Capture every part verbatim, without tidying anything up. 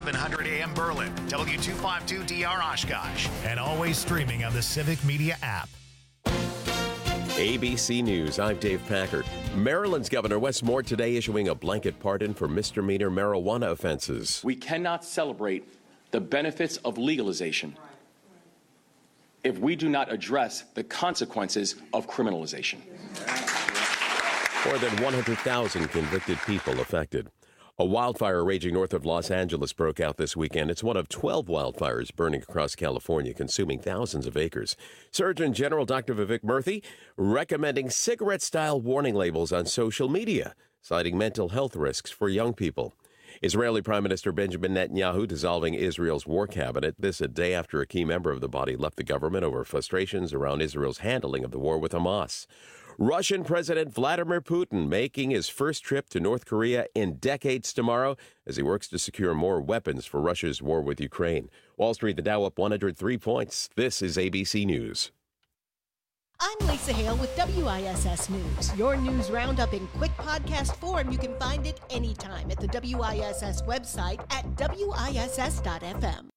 eleven hundred A M Berlin, W two fifty-two D R Oshkosh, and always streaming on the Civic Media app. A B C News, I'm Dave Packard. Maryland's Governor Wes Moore today issuing a blanket pardon for misdemeanor marijuana offenses. We cannot celebrate the benefits of legalization if we do not address the consequences of criminalization. More than one hundred thousand convicted people affected. A wildfire raging north of Los Angeles broke out this weekend. It's one of twelve wildfires burning across California, consuming thousands of acres. Surgeon General Doctor Vivek Murthy recommending cigarette-style warning labels on social media, citing mental health risks for young people. Israeli Prime Minister Benjamin Netanyahu dissolving Israel's war cabinet, this a day after a key member of the body left the government over frustrations around Israel's handling of the war with Hamas. Russian President Vladimir Putin making his first trip to North Korea in decades tomorrow as he works to secure more weapons for Russia's war with Ukraine. Wall Street, the Dow up one hundred three points. This is A B C News. I'm Lisa Hale with W I S S News. Your news roundup in quick podcast form. You can find it anytime at the W I S S website at W I S S dot F M.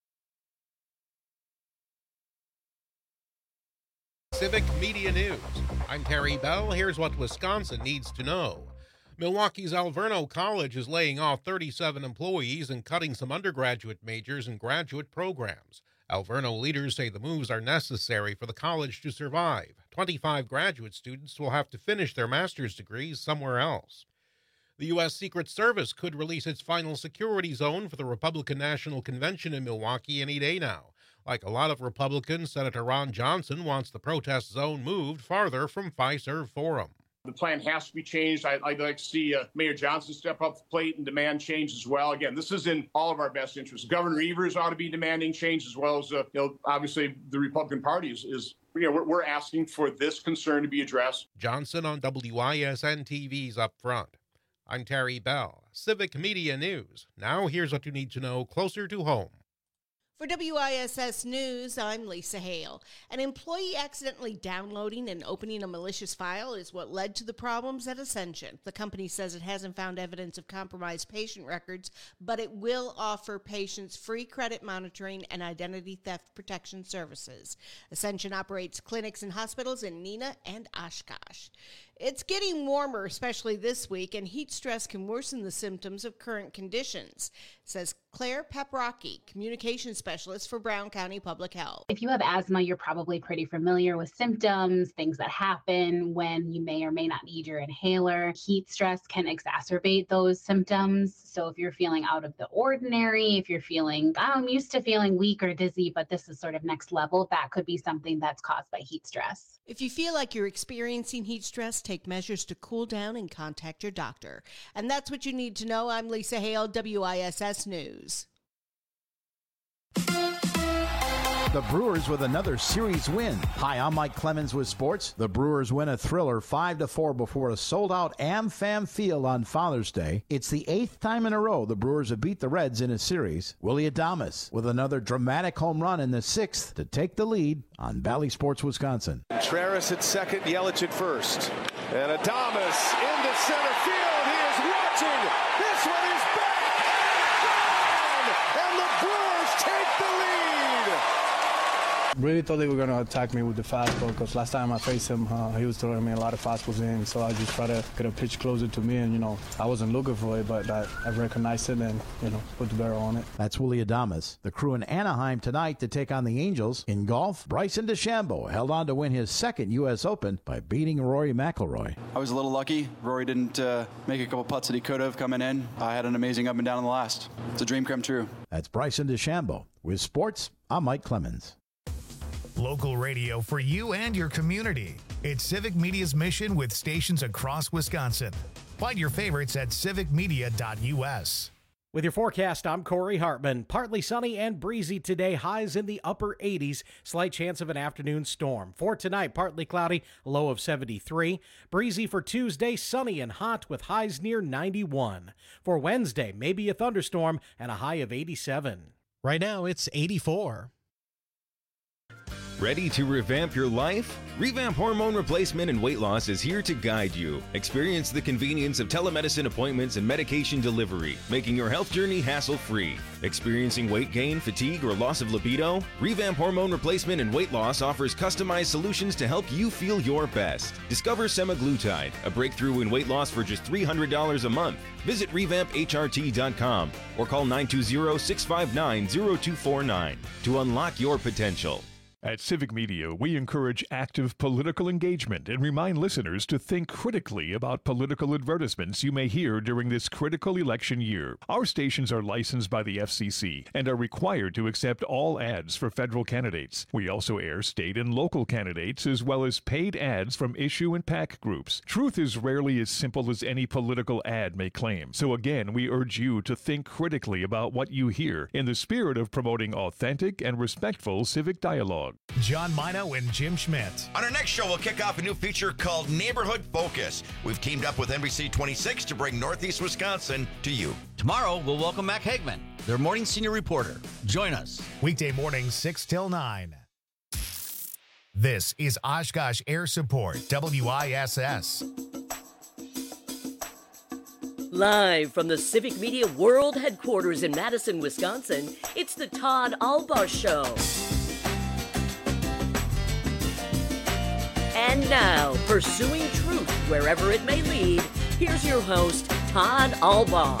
Civic Media News. I'm Terry Bell. Here's what Wisconsin needs to know. Milwaukee's Alverno College is laying off thirty-seven employees and cutting some undergraduate majors and graduate programs. Alverno leaders say the moves are necessary for the college to survive. twenty-five graduate students will have to finish their master's degrees somewhere else. The U S. Secret Service could release its final security zone for the Republican National Convention in Milwaukee any day now. Like a lot of Republicans, Senator Ron Johnson wants the protest zone moved farther from Fiserv Forum. The plan has to be changed. I, I'd like to see uh, Mayor Johnson step up the plate and demand change as well. Again, this is in all of our best interests. Governor Evers ought to be demanding change as well as, uh, you know, obviously the Republican Party is, is you know, we're, we're asking for this concern to be addressed. Johnson on W I S N T V's Up Front. I'm Terry Bell, Civic Media News. Now here's what you need to know closer to home. For W I S S News, I'm Lisa Hale. An employee accidentally downloading and opening a malicious file is what led to the problems at Ascension. The company says it hasn't found evidence of compromised patient records, but it will offer patients free credit monitoring and identity theft protection services. Ascension operates clinics and hospitals in Neenah and Oshkosh. It's getting warmer, especially this week, and heat stress can worsen the symptoms of current conditions, says Claire Peprocki, communications specialist for Brown County Public Health. If you have asthma, you're probably pretty familiar with symptoms, things that happen when you may or may not need your inhaler. Heat stress can exacerbate those symptoms. So if you're feeling out of the ordinary, if you're feeling, I'm used to feeling weak or dizzy, but this is sort of next level, that could be something that's caused by heat stress. If you feel like you're experiencing heat stress, take measures to cool down and contact your doctor. And that's what you need to know. I'm Lisa Hale, W I S S News. The Brewers with another series win. Hi, I'm Mike Clemens with sports. The Brewers win a thriller five to four before a sold-out AmFam Field on Father's Day. It's the eighth time in a row the Brewers have beat the Reds in a series. Willie Adames with another dramatic home run in the sixth to take the lead on Bally Sports Wisconsin. Contreras at second, Yelich at first. And Adames into center field. He is watching. This one is back. And the Brewers take the lead. Really thought they were going to attack me with the fastball because last time I faced him, uh, he was throwing me a lot of fastballs in. So I just tried to get a pitch closer to me, and you know I wasn't looking for it, but I, I recognized it and you know put the barrel on it. That's Willie Adames. The Crew in Anaheim tonight to take on the Angels. In golf, Bryson DeChambeau held on to win his second U S Open by beating Rory McIlroy. I was a little lucky. Rory didn't uh, make a couple putts that he could have coming in. I had an amazing up and down in the last. It's a dream come true. That's Bryson DeChambeau. With sports, I'm Mike Clemens. Local radio for you and your community. It's Civic Media's mission with stations across Wisconsin. Find your favorites at civic media dot U S. With your forecast, I'm Corey Hartman. Partly sunny and breezy today, highs in the upper eighties, slight chance of an afternoon storm. For tonight, partly cloudy, a low of seventy-three. Breezy for Tuesday, sunny and hot with highs near ninety-one. For Wednesday, maybe a thunderstorm and a high of eighty-seven. Right now, it's eighty-four. Ready to revamp your life? Revamp Hormone Replacement and Weight Loss is here to guide you. Experience the convenience of telemedicine appointments and medication delivery, making your health journey hassle-free. Experiencing weight gain, fatigue, or loss of libido? Revamp Hormone Replacement and Weight Loss offers customized solutions to help you feel your best. Discover semaglutide, a breakthrough in weight loss for just three hundred dollars a month. Visit revamp H R T dot com or call nine two zero, six five nine, zero two four nine to unlock your potential. At Civic Media, we encourage active political engagement and remind listeners to think critically about political advertisements you may hear during this critical election year. Our stations are licensed by the F C C and are required to accept all ads for federal candidates. We also air state and local candidates as well as paid ads from issue and PAC groups. Truth is rarely as simple as any political ad may claim. So again, we urge you to think critically about what you hear in the spirit of promoting authentic and respectful civic dialogue. John Mino and Jim Schmidt. On our next show, we'll kick off a new feature called Neighborhood Focus. We've teamed up with N B C twenty-six to bring Northeast Wisconsin to you. Tomorrow, we'll welcome Mac Hagman, their morning senior reporter. Join us. Weekday mornings, six till nine. This is Oshkosh Air Support, W I S S. Live from the Civic Media World Headquarters in Madison, Wisconsin, it's the Todd Albaugh Show. And now, pursuing truth wherever it may lead, here's your host, Todd Albaugh.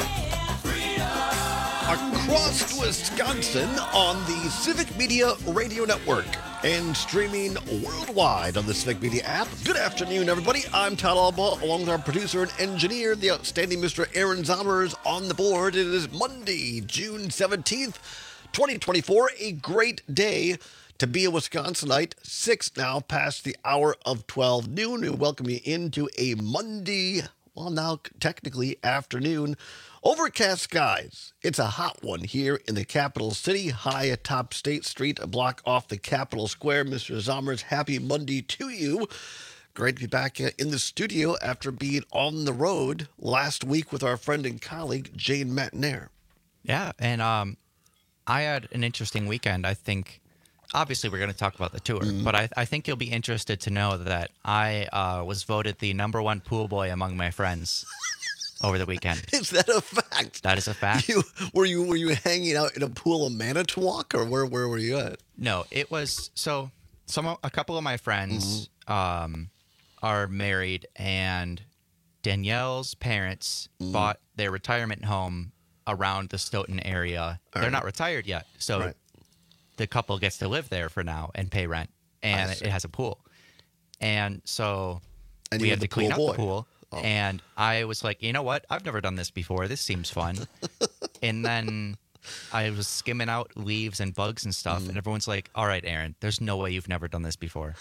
Across Wisconsin on the Civic Media Radio Network and streaming worldwide on the Civic Media app. Good afternoon, everybody. I'm Todd Albaugh, along with our producer and engineer, the outstanding Mister Aaron Zommers, on the board. It is Monday, June seventeenth, twenty twenty-four, a great day to be a Wisconsinite. Six now past the hour of twelve noon. We welcome you into a Monday, well, now technically afternoon. Overcast skies. It's a hot one here in the capital city, high atop State Street, a block off the Capitol Square. Mister Zommers, happy Monday to you. Great to be back in the studio after being on the road last week with our friend and colleague, Jane Matnair. Yeah, and um, I had an interesting weekend. I think, obviously, we're going to talk about the tour, mm-hmm. but I, I think you'll be interested to know that I uh, was voted the number one pool boy among my friends over the weekend. Is that a fact? That is a fact. You, were you were you hanging out in a pool of Manitowoc, or where where were you at? No, it was so. Some a couple of my friends mm-hmm. um, are married, and Danielle's parents mm-hmm. bought their retirement home around the Stoughton area. All They're right. not retired yet, so right. the couple gets to live there for now and pay rent, and it, it has a pool. And so and we had to clean boy. up the pool. Oh. And I was like, you know what? I've never done this before. This seems fun. And then I was skimming out leaves and bugs and stuff. Mm. And everyone's like, all right, Aaron, there's no way you've never done this before.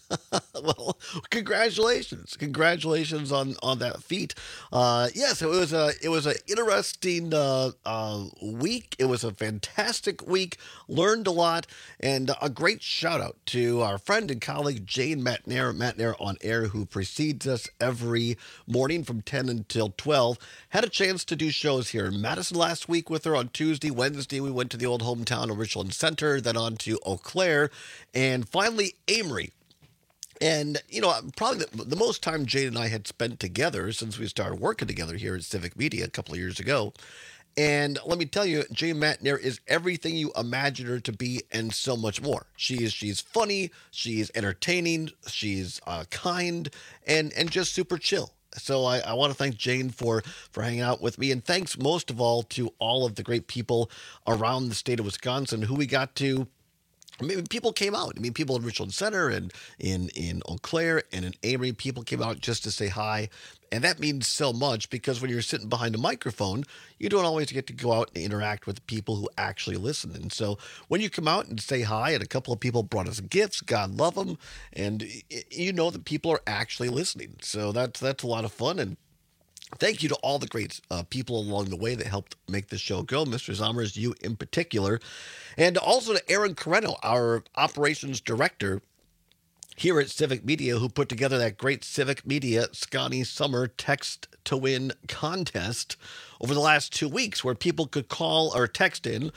Well, congratulations. Congratulations on, on that feat. Uh, yes, it was a it was an interesting uh, uh, week. It was a fantastic week. Learned a lot. And a great shout out to our friend and colleague, Jane Matnair, Matnair on Air, who precedes us every morning from ten until twelve. Had a chance to do shows here in Madison last week with her on Tuesday. Wednesday, we went to the old hometown of Richland Center, then on to Eau Claire, and finally Amory. And, you know, probably the, the most time Jane and I had spent together since we started working together here at Civic Media a couple of years ago. And let me tell you, Jane Matnair is everything you imagine her to be and so much more. She is, she's funny, she's entertaining, she's uh, kind, and, and just super chill. So I, I want to thank Jane for, for hanging out with me. And thanks most of all to all of the great people around the state of Wisconsin who we got to I mean, people came out. I mean, people in Richland Center and in, in Eau Claire and in Amory, people came out just to say hi. And that means so much because when you're sitting behind a microphone, you don't always get to go out and interact with the people who actually listen. And so when you come out and say hi, and a couple of people brought us gifts, God love them, and you know that people are actually listening. So that's, that's a lot of fun. And thank you to all the great uh, people along the way that helped make this show go. Mister Zommers, you in particular. And also to Aaron Carreno, our operations director here at Civic Media, who put together that great Civic Media Scotty Summer Text to Win contest over the last two weeks where people could call or text in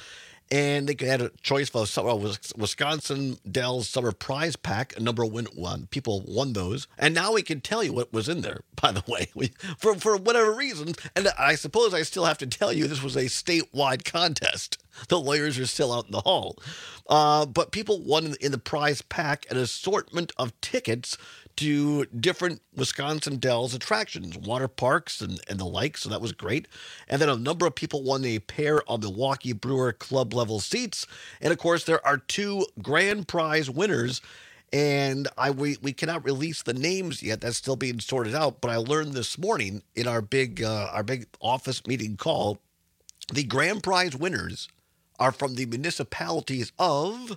And they had a choice for a Wisconsin Dells Summer Prize Pack. A number of win, one, people won those. And now we can tell you what was in there, by the way, we, for, for whatever reason. And I suppose I still have to tell you this was a statewide contest. The lawyers are still out in the hall. Uh, but people won in, in the prize pack an assortment of tickets to different Wisconsin Dells attractions, water parks and, and the like, so that was great. And then a number of people won a pair of Milwaukee Brewer club level seats. And of course, there are two grand prize winners, and I we, we cannot release the names yet. That's still being sorted out. But I learned this morning in our big uh, our big office meeting call, the grand prize winners are from the municipalities of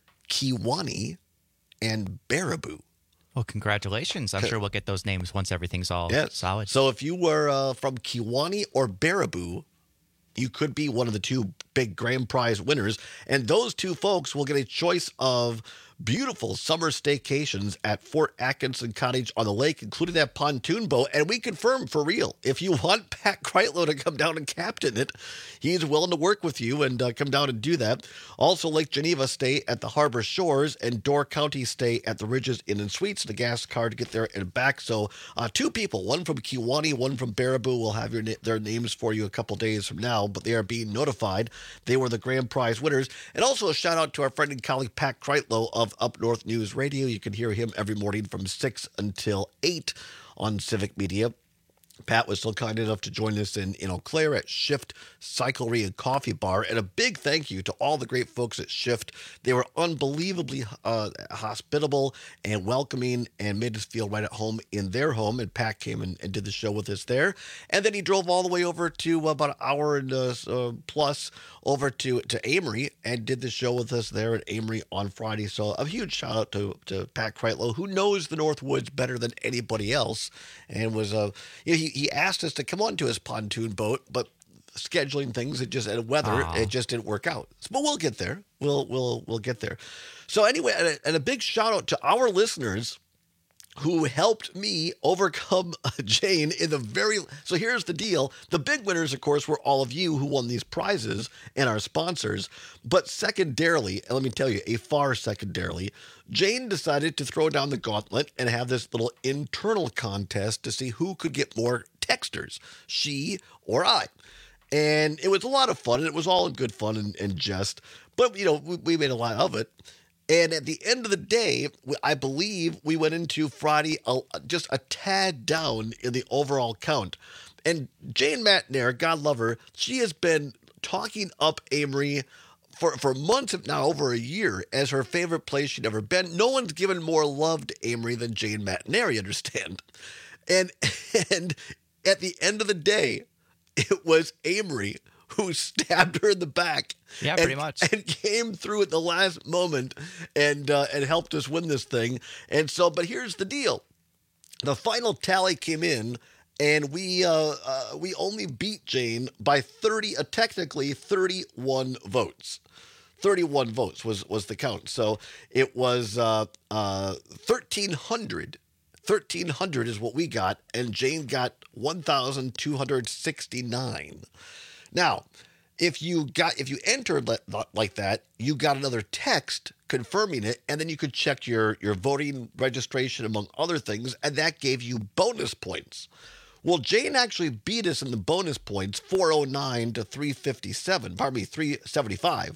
Kewaunee and Baraboo. Well, congratulations. I'm sure we'll get those names once everything's all yes. solid. So if you were uh, from Kewaunee or Baraboo, you could be one of the two big grand prize winners. And those two folks will get a choice of beautiful summer staycations at Fort Atkinson Cottage on the lake, including that pontoon boat. And we confirm for real, if you want Pat Kreitlow to come down and captain it, he's willing to work with you and uh, come down and do that. Also, Lake Geneva stay at the Harbor Shores and Door County stay at the Ridges Inn and Suites. The gas card to get there and back. So uh, two people, one from Kewaunee, one from Baraboo, will have your na- their names for you a couple days from now, but they are being notified. They were the grand prize winners. And also a shout out to our friend and colleague Pat Kreitlow of Up North News Radio. You can hear him every morning from six until eight on Civic Media. Pat was so kind enough to join us in, in Eau Claire at Shift Cyclery and Coffee Bar. And a big thank you to all the great folks at Shift. They were unbelievably uh, hospitable and welcoming and made us feel right at home in their home. And Pat came and, and did the show with us there. And then he drove all the way over to uh, about an hour and uh, uh, plus over to, to Amory and did the show with us there at Amory on Friday. So a huge shout out to, to Pat Kreitlow, who knows the Northwoods better than anybody else, and was uh, you know, he, he asked us to come onto his pontoon boat, but scheduling things, it just and weather, Aww. it just didn't work out. But we'll get there. We'll we'll we'll get there. So anyway, and a, and a big shout out to our listeners who helped me overcome Jane in the very... So here's the deal. The big winners, of course, were all of you who won these prizes and our sponsors. But secondarily, and let me tell you, a far secondarily, Jane decided to throw down the gauntlet and have this little internal contest to see who could get more texters, she or I. And it was a lot of fun, and it was all in good fun and, and jest. But, you know, we, we made a lot of it. And at the end of the day, I believe we went into Friday a, just a tad down in the overall count. And Jane Matnair, God love her, she has been talking up Amory for, for months, if not over a year, as her favorite place she'd ever been. No one's given more love to Amory than Jane Matnair, you understand? And, and at the end of the day, it was Amory who stabbed her in the back. Yeah, and, pretty much. And came through at the last moment and uh, and helped us win this thing. And so, but here's the deal. The final tally came in, and we uh, uh, we only beat Jane by thirty, uh, technically thirty-one votes. thirty-one votes was, was the count. So it was uh, uh, thirteen hundred. thirteen hundred is what we got, and Jane got one thousand two hundred sixty-nine. Now, if you got if you entered like that, you got another text confirming it, and then you could check your, your voting registration, among other things, and that gave you bonus points. Well, Jane actually beat us in the bonus points, four oh nine to three fifty-seven, pardon me, three seventy-five.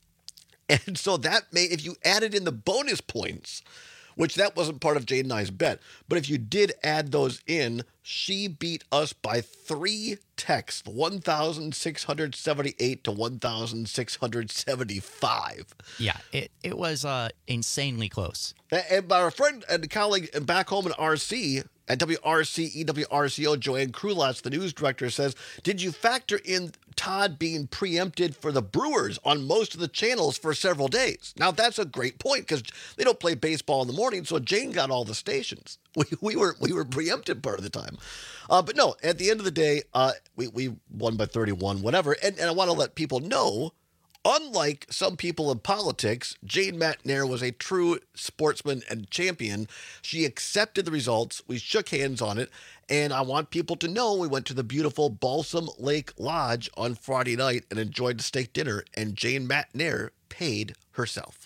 And so that made, if you added in the bonus points, which that wasn't part of Jane and I's bet, but if you did add those in, she beat us by three texts, one thousand six hundred seventy-eight to one thousand six hundred seventy-five. Yeah, it, it was uh, insanely close. And our friend and colleague back home in R C, at W R C E W R C O, Joanne Krulatz, the news director, says, did you factor in Todd being preempted for the Brewers on most of the channels for several days? Now, that's a great point because they don't play baseball in the morning, so Jane got all the stations. We, we were we were preempted part of the time. Uh, but no, at the end of the day, uh, we, we won by thirty-one, whatever. And, and I want to let people know, Unlike some people in politics, Jane McNair was a true sportsman and champion. She accepted the results. We shook hands on it. And I want people to know we went to the beautiful Balsam Lake Lodge on Friday night and enjoyed the steak dinner. And Jane McNair paid herself.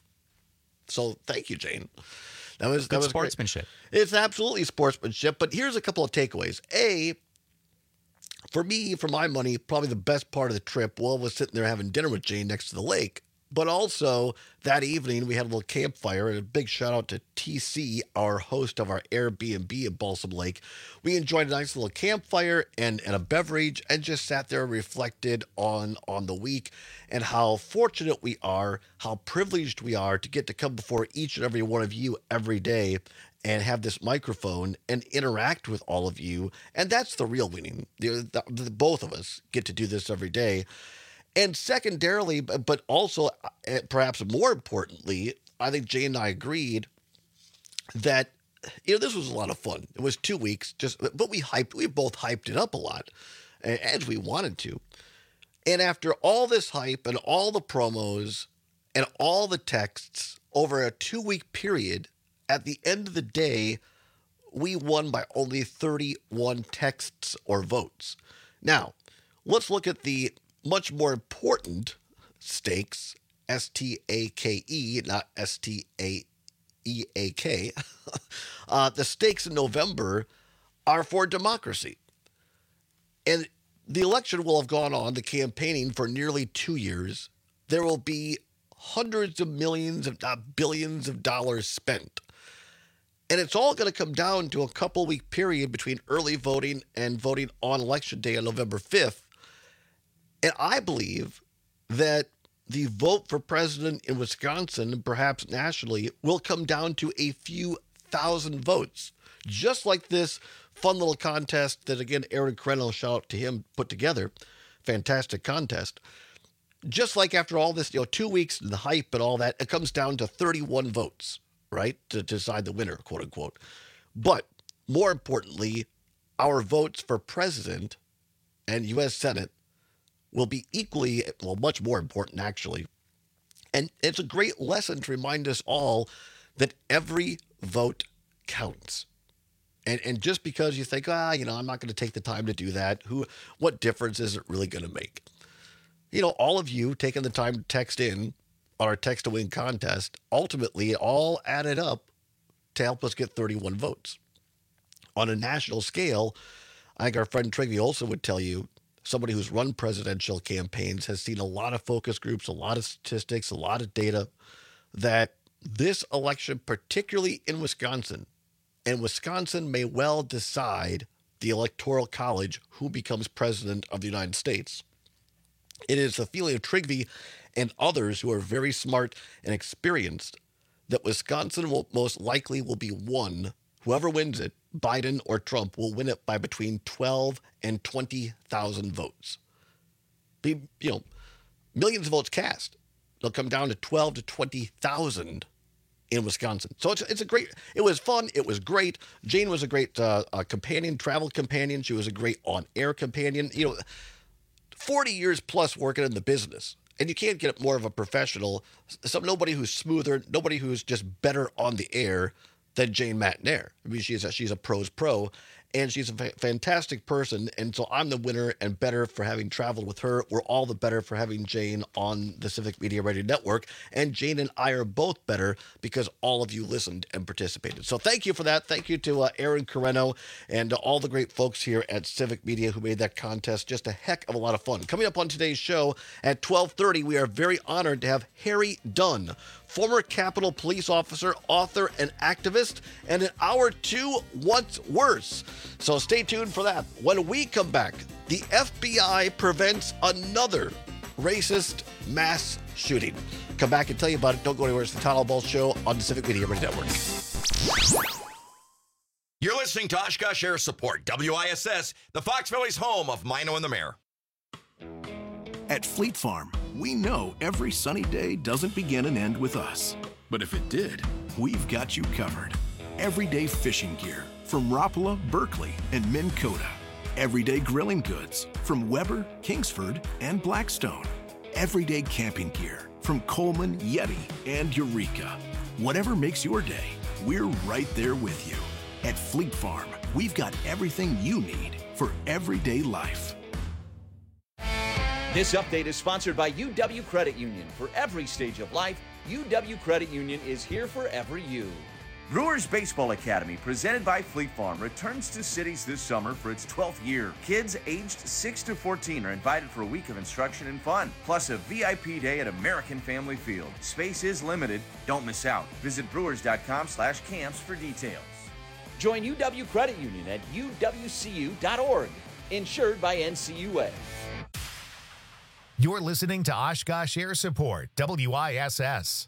So thank you, Jane. That was, Good that was sportsmanship. Great. It's absolutely sportsmanship. But here's a couple of takeaways. A, for me, for my money, probably the best part of the trip, well, was sitting there having dinner with Jane next to the lake. But also, that evening, we had a little campfire, and a big shout out to T C, our host of our Airbnb in Balsam Lake. We enjoyed a nice little campfire and, and a beverage, and just sat there and reflected on, on the week and how fortunate we are, how privileged we are to get to come before each and every one of you every day and have this microphone and interact with all of you. And that's the real winning. The, the, the, both of us get to do this every day. And secondarily, but also perhaps more importantly, I think Jane and I agreed that, you know, this was a lot of fun. It was two weeks, just, but we hyped, we both hyped it up a lot as we wanted to. And after all this hype and all the promos and all the texts over a two week period, at the end of the day, we won by only thirty-one texts or votes. Now, let's look at the much more important stakes, S T A K E, not S T A E A K. uh, the stakes in November are for democracy. And the election will have gone on, the campaigning, for nearly two years. There will be hundreds of millions, if not billions of dollars spent. And it's all going to come down to a couple week period between early voting and voting on election day on November fifth. And I believe that the vote for president in Wisconsin, and perhaps nationally, will come down to a few thousand votes. Just like this fun little contest that, again, Aaron Correno, shout out to him, put together. Fantastic contest. Just like after all this, you know, two weeks and the hype and all that, it comes down to thirty-one votes, right, to decide the winner, quote unquote. But more importantly, our votes for president and U S Senate will be equally, well, much more important, actually. And it's a great lesson to remind us all that every vote counts. And and just because you think, ah, you know, I'm not going to take the time to do that, who, what difference is it really going to make? You know, all of you taking the time to text in on our Text to Win contest, ultimately it all added up to help us get thirty-one votes. On a national scale, I think our friend Trygve Olsen would tell you, somebody who's run presidential campaigns, has seen a lot of focus groups, a lot of statistics, a lot of data, that this election, particularly in Wisconsin, and Wisconsin may well decide the Electoral College who becomes president of the United States. It is the feeling of Trygve and others who are very smart and experienced that Wisconsin will most likely will be won. Whoever wins it, Biden or Trump, will win it by between twelve and twenty thousand votes. Be, you know, millions of votes cast. They'll come down to twelve to twenty thousand in Wisconsin. So it's it's a great, it was fun. It was great. Jane was a great uh, uh, companion, travel companion. She was a great on-air companion. You know, forty years plus working in the business. And you can't get more of a professional, some nobody who's smoother, nobody who's just better on the air than Jane McNair. I mean, she's a, she's a pro's pro, and she's a fa- fantastic person. And so I'm the winner and better for having traveled with her. We're all the better for having Jane on the Civic Media Radio Network. And Jane and I are both better because all of you listened and participated. So thank you for that. Thank you to uh, Aaron Correno and uh, all the great folks here at Civic Media who made that contest just a heck of a lot of fun. Coming up on today's show at twelve thirty, we are very honored to have Harry Dunn, former Capitol Police officer, author, and activist, and in hour two, what's worse. So stay tuned for that. When we come back, the F B I prevents another racist mass shooting. Come back and tell you about it. Don't go anywhere. It's the Todd Ball Show on the Civic Media Radio Network. You're listening to Oshkosh Air Support, W I S S, the Fox Valley's home of Mino and the Mayor. At Fleet Farm, we know every sunny day doesn't begin and end with us. But if it did, we've got you covered. Everyday fishing gear from Rapala, Berkeley, and Minn Kota. Everyday grilling goods from Weber, Kingsford, and Blackstone. everyday camping gear from Coleman, Yeti, and Eureka. Whatever makes your day, we're right there with you. At Fleet Farm, we've got everything you need for everyday life. This update is sponsored by U W Credit Union. For every stage of life, U W Credit Union is here for every you. Brewers Baseball Academy, presented by Fleet Farm, returns to cities this summer for its twelfth year. Kids aged six to fourteen are invited for a week of instruction and fun, plus a V I P day at American Family Field. Space is limited. Don't miss out. Visit brewers.com slash camps for details. Join U W Credit Union at U W C U dot org. Insured by N C U A. You're listening to Oshkosh Air Support, W I S S.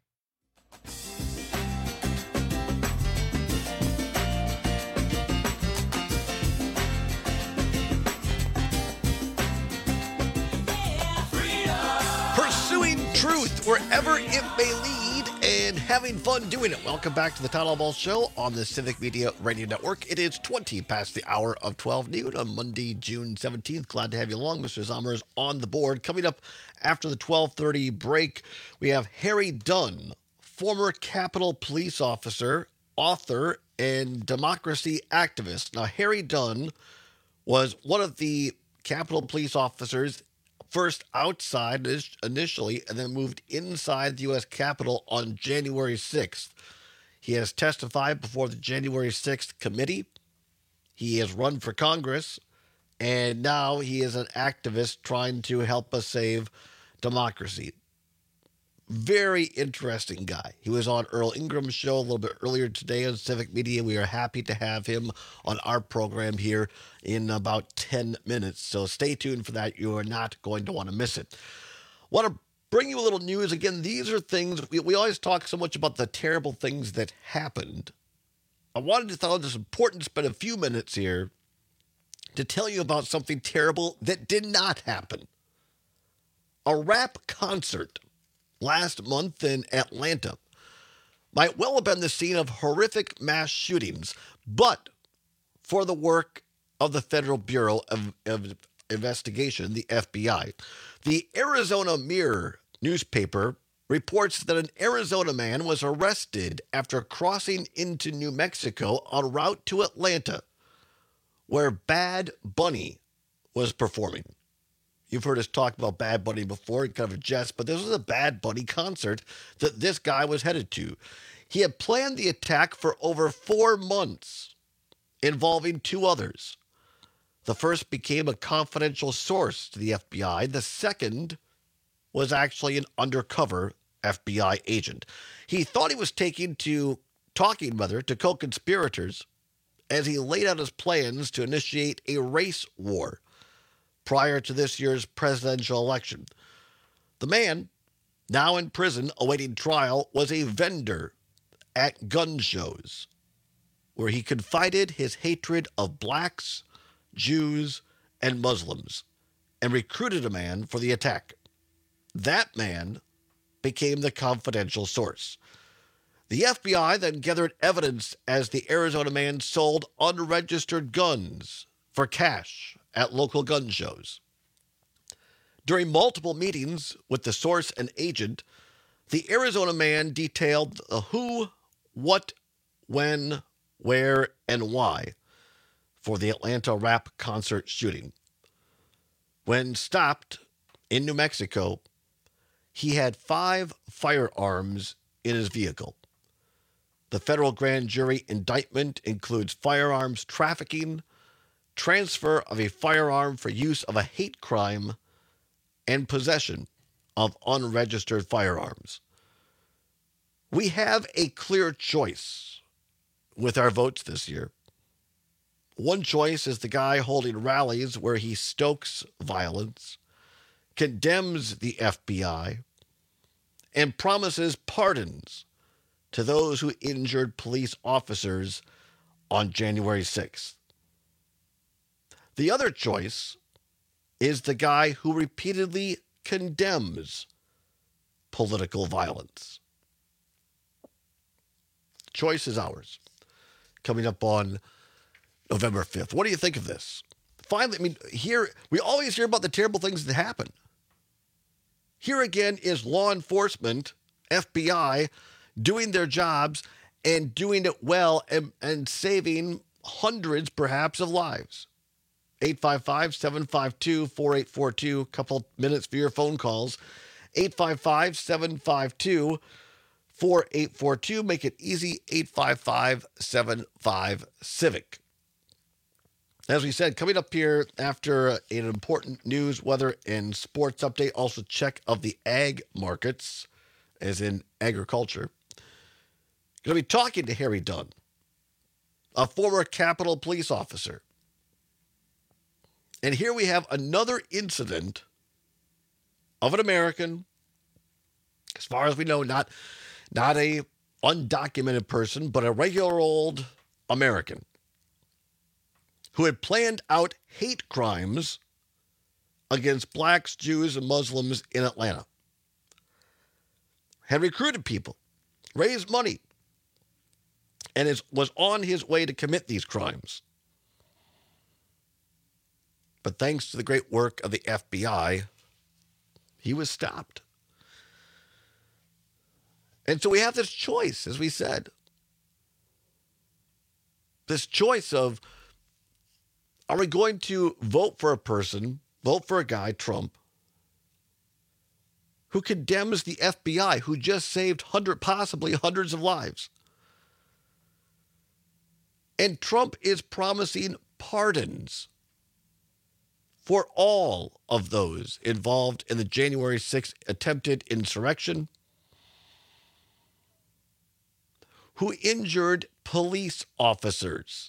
Pursuing truth wherever it may lead and having fun doing it. Welcome back to the Todd Ball Show on the Civic Media Radio Network. It is twenty past the hour of twelve noon on Monday, June seventeenth. Glad to have you along. Mister Zommer is on the board. Coming up after the twelve thirty break, we have Harry Dunn, former Capitol Police officer, author, and democracy activist. Now, Harry Dunn was one of the Capitol Police officers first outside initially and then moved inside the U S Capitol on January sixth. He has testified before the January sixth committee. He has run for Congress, and now he is an activist trying to help us save democracy. Very interesting guy. He was on Earl Ingram's show a little bit earlier today on Civic Media. We are happy to have him on our program here in about ten minutes. So stay tuned for that. You are not going to want to miss it. Want to bring you a little news. Again, these are things, we, we always talk so much about the terrible things that happened. I wanted to thought it was important to spend a few minutes here to tell you about something terrible that did not happen. A rap concert last month in Atlanta might well have been the scene of horrific mass shootings, but for the work of the Federal Bureau of, of Investigation, the F B I. The Arizona Mirror newspaper reports that an Arizona man was arrested after crossing into New Mexico en route to Atlanta, where Bad Bunny was performing. You've heard us talk about Bad Bunny before, kind of a jest, but this was a Bad Bunny concert that this guy was headed to. He had planned the attack for over four months, involving two others. The first became a confidential source to the F B I. The second was actually an undercover F B I agent. He thought he was taking to talking, rather, to co-conspirators as he laid out his plans to initiate a race war prior to this year's presidential election. The man, now in prison awaiting trial, was a vendor at gun shows where he confided his hatred of blacks, Jews, and Muslims and recruited a man for the attack. That man became the confidential source. The F B I then gathered evidence as the Arizona man sold unregistered guns for cash at local gun shows. During multiple meetings with the source and agent, the Arizona man detailed the who, what, when, where, and why for the Atlanta rap concert shooting. When stopped in New Mexico, he had five firearms in his vehicle. The federal grand jury indictment includes firearms trafficking, transfer of a firearm for use of a hate crime, and possession of unregistered firearms. We have a clear choice with our votes this year. One choice is the guy holding rallies where he stokes violence, condemns the F B I, and promises pardons to those who injured police officers on January sixth. The other choice is the guy who repeatedly condemns political violence. Choice is ours. Coming up on November fifth. What do you think of this? Finally, I mean, here, we always hear about the terrible things that happen. here again is law enforcement, F B I, doing their jobs and doing it well and, and saving hundreds, perhaps, of lives. eight five five, seven five two, four eight four two. A couple minutes for your phone calls. eight five five, seven five two, four eight four two. Make it easy. eight five five, seven five, CIVIC. As we said, coming up here after an important news, weather, and sports update, also check of the ag markets, as in agriculture. Going to be talking to Harry Dunn, a former Capitol Police officer. And here we have another incident of an American, as far as we know, not, not a undocumented person, but a regular old American who had planned out hate crimes against blacks, Jews, and Muslims in Atlanta. Had recruited people, raised money, and is, was on his way to commit these crimes. But thanks to the great work of the F B I, he was stopped. And so we have this choice, as we said. This choice of, are we going to vote for a person, vote for a guy, Trump, who condemns the F B I, who just saved hundred, possibly hundreds of lives? And Trump is promising pardons for all of those involved in the January sixth attempted insurrection, who injured police officers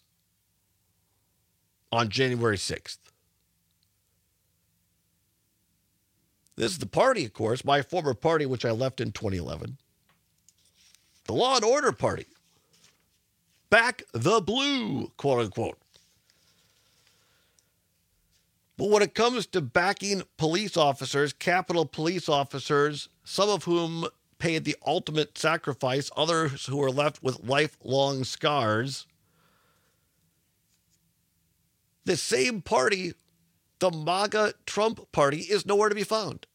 on January sixth. This is the party, of course, my former party, which I left in twenty eleven. The Law and Order Party. Back the blue, quote unquote. But when it comes to backing police officers, Capitol police officers, some of whom paid the ultimate sacrifice, others who are left with lifelong scars, the same party, the MAGA Trump party, is nowhere to be found.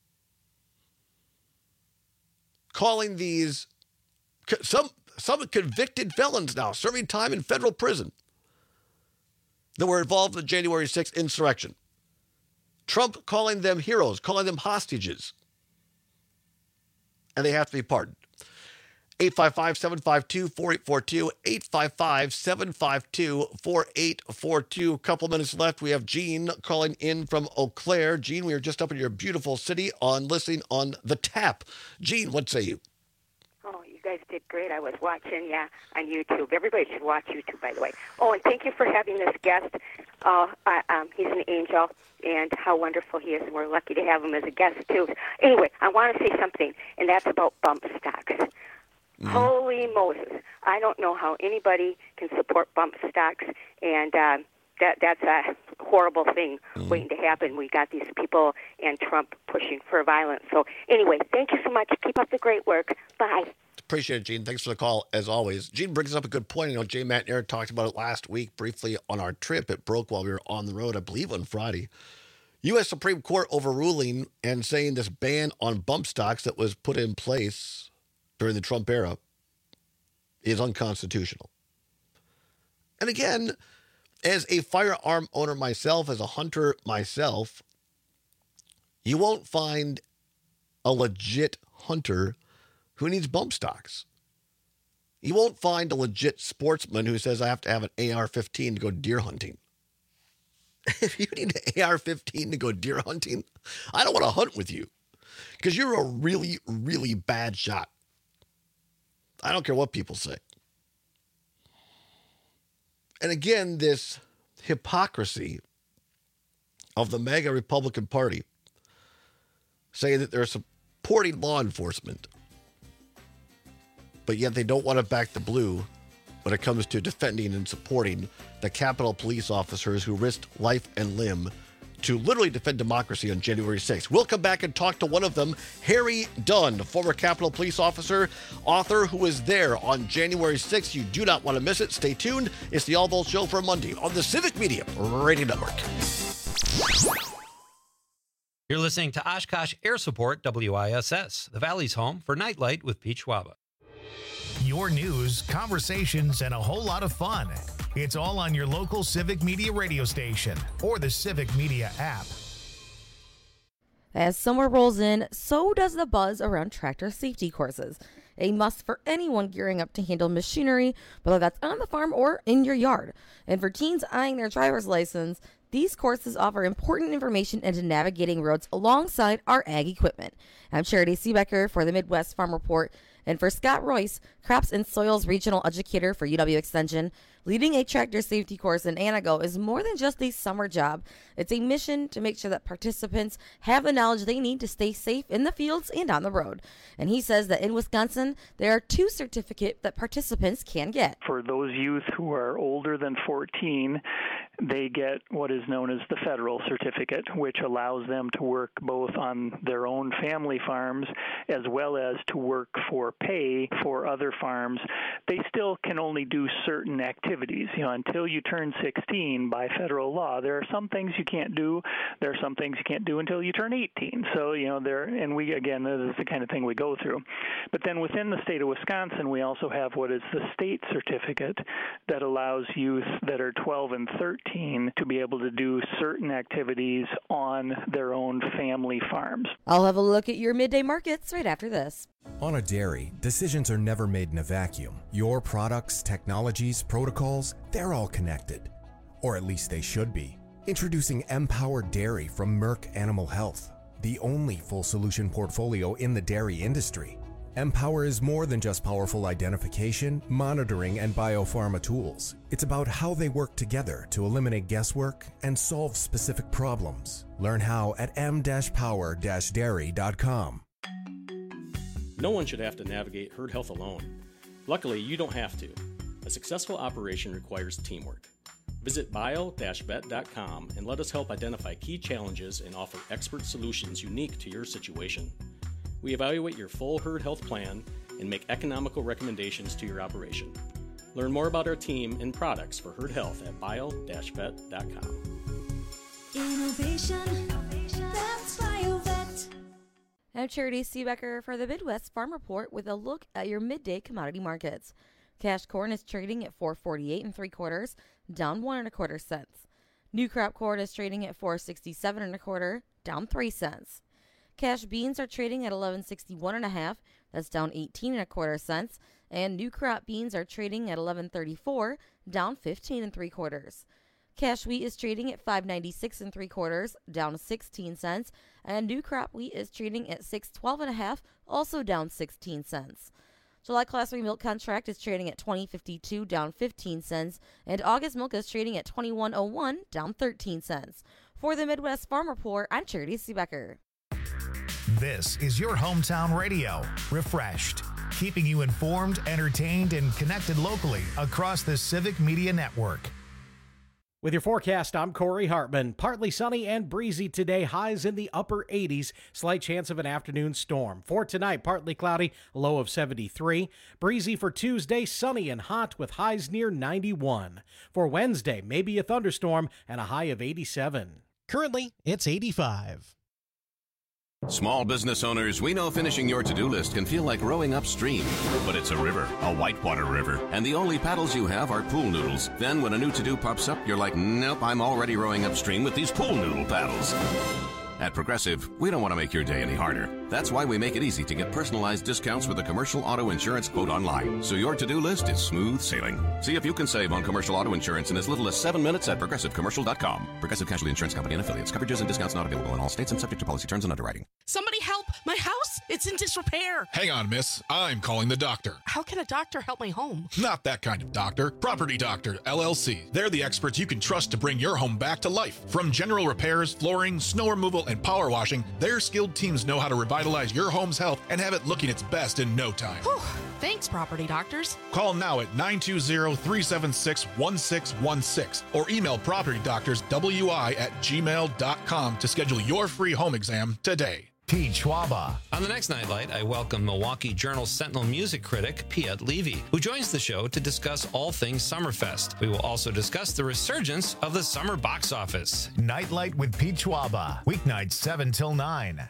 Calling these some some convicted felons now serving time in federal prison that were involved in the January sixth insurrection. Trump calling them heroes, calling them hostages. And they have to be pardoned. eight five five, seven five two, four eight four two, eight five five, seven five two, four eight four two. A couple minutes left. We have Gene calling in from Eau Claire. Gene, we are just up in your beautiful city on listening on The Tap. Gene, what say you? Oh, you guys did great. I was watching, yeah, on YouTube. Everybody should watch YouTube, by the way. Oh, and thank you for having this guest. Uh, I, um, he's an angel, and how wonderful he is, and we're lucky to have him as a guest, too. Anyway, I want to say something, and that's about bump stocks. Mm-hmm. Holy Moses. I don't know how anybody can support bump stocks, and uh, that that's a horrible thing mm-hmm. waiting to happen. We got these people and Trump pushing for violence. So anyway, thank you so much. Keep up the great work. Bye. Appreciate it, Gene. Thanks for the call, as always. Gene brings up a good point. You know, Jay, Matt, and Eric talked about it last week briefly on our trip. It broke while we were on the road, I believe, on Friday. U S Supreme Court overruling and saying this ban on bump stocks that was put in place during the Trump era is unconstitutional. And again, as a firearm owner myself, as a hunter myself, you won't find a legit hunter who needs bump stocks. You won't find a legit sportsman who says, I have to have an A R fifteen to go deer hunting. If you need an A R fifteen to go deer hunting, I don't want to hunt with you because you're a really, really bad shot. I don't care what people say. And again, this hypocrisy of the MAGA Republican Party saying that they're supporting law enforcement, but yet they don't want to back the blue when it comes to defending and supporting the Capitol police officers who risked life and limb to literally defend democracy on January sixth. We'll come back and talk to one of them, Harry Dunn, former Capitol police officer, author who was there on January sixth. You do not want to miss it. Stay tuned. It's the All Volt Show for Monday on the Civic Media Radio Network. You're listening to Oshkosh Air Support W I S S, the Valley's home for Nightlight with Pete Schwaba. Your news, conversations, and a whole lot of fun. It's all on your local Civic Media radio station or the Civic Media app. As summer rolls in, so does the buzz around tractor safety courses. A must for anyone gearing up to handle machinery, whether that's on the farm or in your yard. And for teens eyeing their driver's license, these courses offer important information into navigating roads alongside our ag equipment. I'm Charity Seebecker for the Midwest Farm Report, and for Scott Royce, Crops and Soils Regional Educator for U W Extension, leading a tractor safety course in Antigo is more than just a summer job. It's a mission to make sure that participants have the knowledge they need to stay safe in the fields and on the road. And he says that in Wisconsin, there are two certificates that participants can get. For those youth who are older than fourteen, they get what is known as the federal certificate, which allows them to work both on their own family farms as well as to work for pay for other farms. They still can only do certain activities. You know, until you turn sixteen by federal law, there are some things you can't do. There are some things you can't do until you turn eighteen. So, you know, there, and we, again, this is the kind of thing we go through. But then within the state of Wisconsin, we also have what is the state certificate that allows youth that are twelve and thirteen to be able to do certain activities on their own family farms. I'll have a look at your midday markets right after this. On a dairy, decisions are never made in a vacuum. Your products, technologies, protocols, they're all connected. Or at least they should be. Introducing Empower Dairy from Merck Animal Health, the only full solution portfolio in the dairy industry. Empower is more than just powerful identification, monitoring, and biopharma tools. It's about how they work together to eliminate guesswork and solve specific problems. Learn how at m dash power dash dairy dot com. No one should have to navigate herd health alone. Luckily, you don't have to. A successful operation requires teamwork. Visit bio dash vet dot com and let us help identify key challenges and offer expert solutions unique to your situation. We evaluate your full herd health plan and make economical recommendations to your operation. Learn more about our team and products for herd health at bio dash vet dot com. Innovation, that's BioVet. I'm Charity Seebecker for the Midwest Farm Report with a look at your midday commodity markets. Cash corn is trading at four forty-eight and three quarters, down one and a quarter cents. New crop corn is trading at four sixty-seven and a quarter, down three cents. Cash beans are trading at eleven sixty-one and a half, that's down eighteen and a quarter cents, and new crop beans are trading at eleven thirty-four, down fifteen and three quarters. Cash wheat is trading at five ninety-six and three quarters, down sixteen cents, and new crop wheat is trading at six twelve and a half, also down sixteen cents. July Class three milk contract is trading at twenty fifty-two, down fifteen cents, and August milk is trading at twenty-one oh one, down thirteen cents. For the Midwest Farm Report, I'm Charity Seebecker. This is your hometown radio, refreshed, keeping you informed, entertained, and connected locally across the Civic Media Network. With your forecast, I'm Corey Hartman. Partly sunny and breezy today, highs in the upper eighties, slight chance of an afternoon storm. For tonight, partly cloudy, low of seventy-three. Breezy for Tuesday, sunny and hot with highs near ninety-one. For Wednesday, maybe a thunderstorm and a high of eighty-seven. Currently, it's eighty-five. Small business owners, we know finishing your to-do list can feel like rowing upstream. But it's a river, a whitewater river, and the only paddles you have are pool noodles. Then when a new to-do pops up, you're like, nope, I'm already rowing upstream with these pool noodle paddles. At Progressive, we don't want to make your day any harder. That's why we make it easy to get personalized discounts with a commercial auto insurance quote online, so your to-do list is smooth sailing. See if you can save on commercial auto insurance in as little as seven minutes at progressive commercial dot com. Progressive Casualty Insurance Company and Affiliates. Coverages and discounts not available in all states and subject to policy terms and underwriting. Somebody help! My house! It's in disrepair! Hang on, miss. I'm calling the doctor. How can a doctor help my home? Not that kind of doctor. Property Doctor, L L C. They're the experts you can trust to bring your home back to life. From general repairs, flooring, snow removal, and power washing, their skilled teams know how to revitalize your home's health and have it looking its best in no time. Whew. Thanks, Property Doctors. Call now at nine two zero, three seven six, one six one six or email property doctors w i at gmail dot com to schedule your free home exam today. Pete Schwaba. On the next Nightlight, I welcome Milwaukee Journal Sentinel music critic Piet Levy, who joins the show to discuss all things Summerfest. We will also discuss the resurgence of the summer box office. Nightlight with Pete Schwaba. Weeknights seven till nine.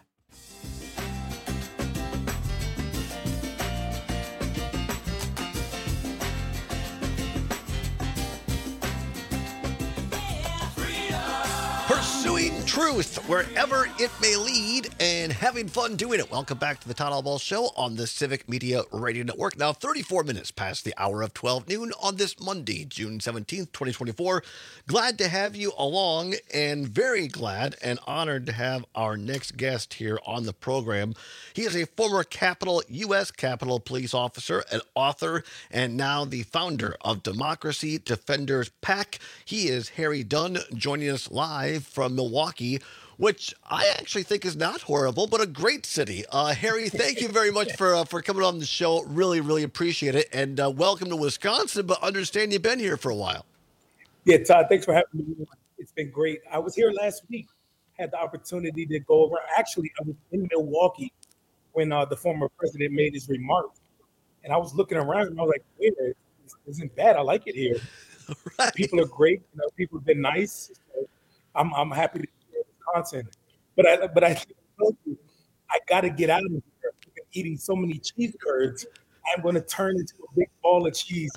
Pursuing truth wherever it may lead and having fun doing it. Welcome back to the Todd Allball Show on the Civic Media Radio Network. Now, thirty-four minutes past the hour of twelve noon on this Monday, June seventeenth, twenty twenty-four. Glad to have you along and very glad and honored to have our next guest here on the program. He is a former Capitol, U S Capitol Police officer, an author, and now the founder of Democracy Defenders PAC. He is Harry Dunn, joining us live from Milwaukee, which I actually think is not horrible, but a great city. Uh, Harry, thank you very much for uh, for coming on the show. Really, really appreciate it. And uh, welcome to Wisconsin, but understand you've been here for a while. Yeah, Todd, thanks for having me. It's been great. I was here last week, had the opportunity to go over. Actually, I was in Milwaukee when uh, the former president made his remarks. And I was looking around and I was like, wait a minute, this isn't bad. I like it here. Right. People are great. You know, people have been nice. So I'm I'm happy to be in Wisconsin. But I but I told you, I got to get out of here. I've been eating so many cheese curds. I'm going to turn into a big ball of cheese.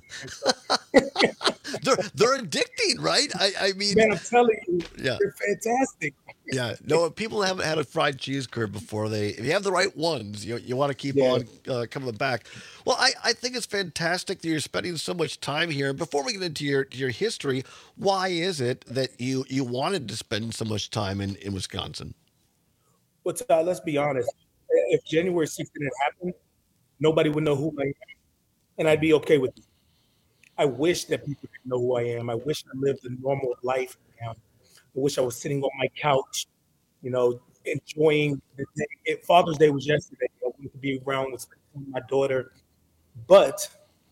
they're they're addicting, right? I, I mean, man, I'm telling you, yeah, they're fantastic. Yeah, no, people haven't had a fried cheese curd before. They, if you have the right ones, you you want to keep yeah. on uh, coming back. Well, I, I think it's fantastic that you're spending so much time here. Before we get into your your history, why is it that you you wanted to spend so much time in, in Wisconsin? Well, uh, let's be honest. If January sixth didn't happen, nobody would know who I am, and I'd be okay with it. I wish that people could know who I am. I wish I lived a normal life now. I wish I was sitting on my couch, you know, enjoying the day. It, Father's Day was yesterday. I wanted to be around with my daughter, but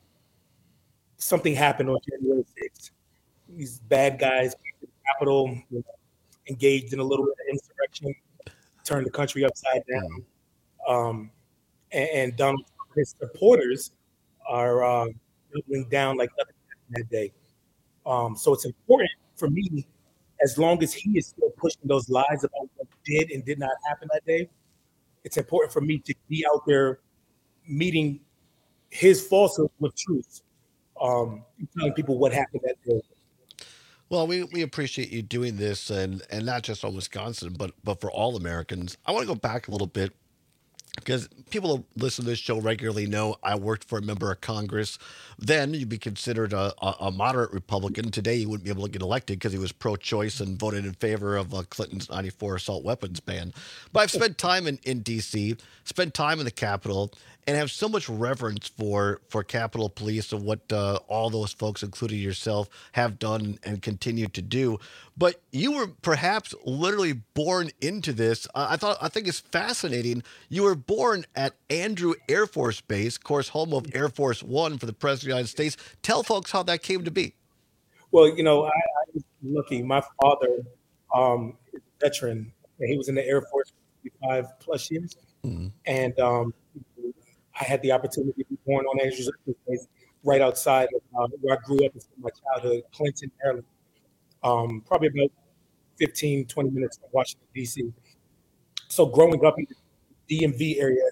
something happened on January sixth. These bad guys came to the Capitol, you know, engaged in a little bit of insurrection, turned the country upside down, um, and, and Donald Trump and his supporters are uh, doubling down like nothing happened that day. Um, so it's important for me, as long as he is still pushing those lies about what did and did not happen that day, it's important for me to be out there meeting his falsehood with truth, um, telling people what happened that day. Well, we, we appreciate you doing this, and, and not just on Wisconsin, but but for all Americans. I want to go back a little bit, because people who listen to this show regularly know I worked for a member of Congress. Then you'd be considered a, a, a moderate Republican. Today you wouldn't be able to get elected because he was pro-choice and voted in favor of uh, Clinton's ninety-four assault weapons ban. But I've spent time in, in D C, spent time in the Capitol, and have so much reverence for, for Capitol Police and what uh, all those folks, including yourself, have done and continue to do. But you were perhaps literally born into this. Uh, I thought I think it's fascinating. You were born at Andrew Air Force Base, of course, home of Air Force One for the President of the United States. Tell folks how that came to be. Well, you know, I, I was lucky. My father um, is a veteran. He was in the Air Force for five plus years. Mm-hmm. And um, I had the opportunity to be born on Andrews Air Force Base right outside of uh, where I grew up in my childhood, Clinton, Maryland. Um, probably about fifteen, twenty minutes from Washington, D C. So growing up in the D M V area,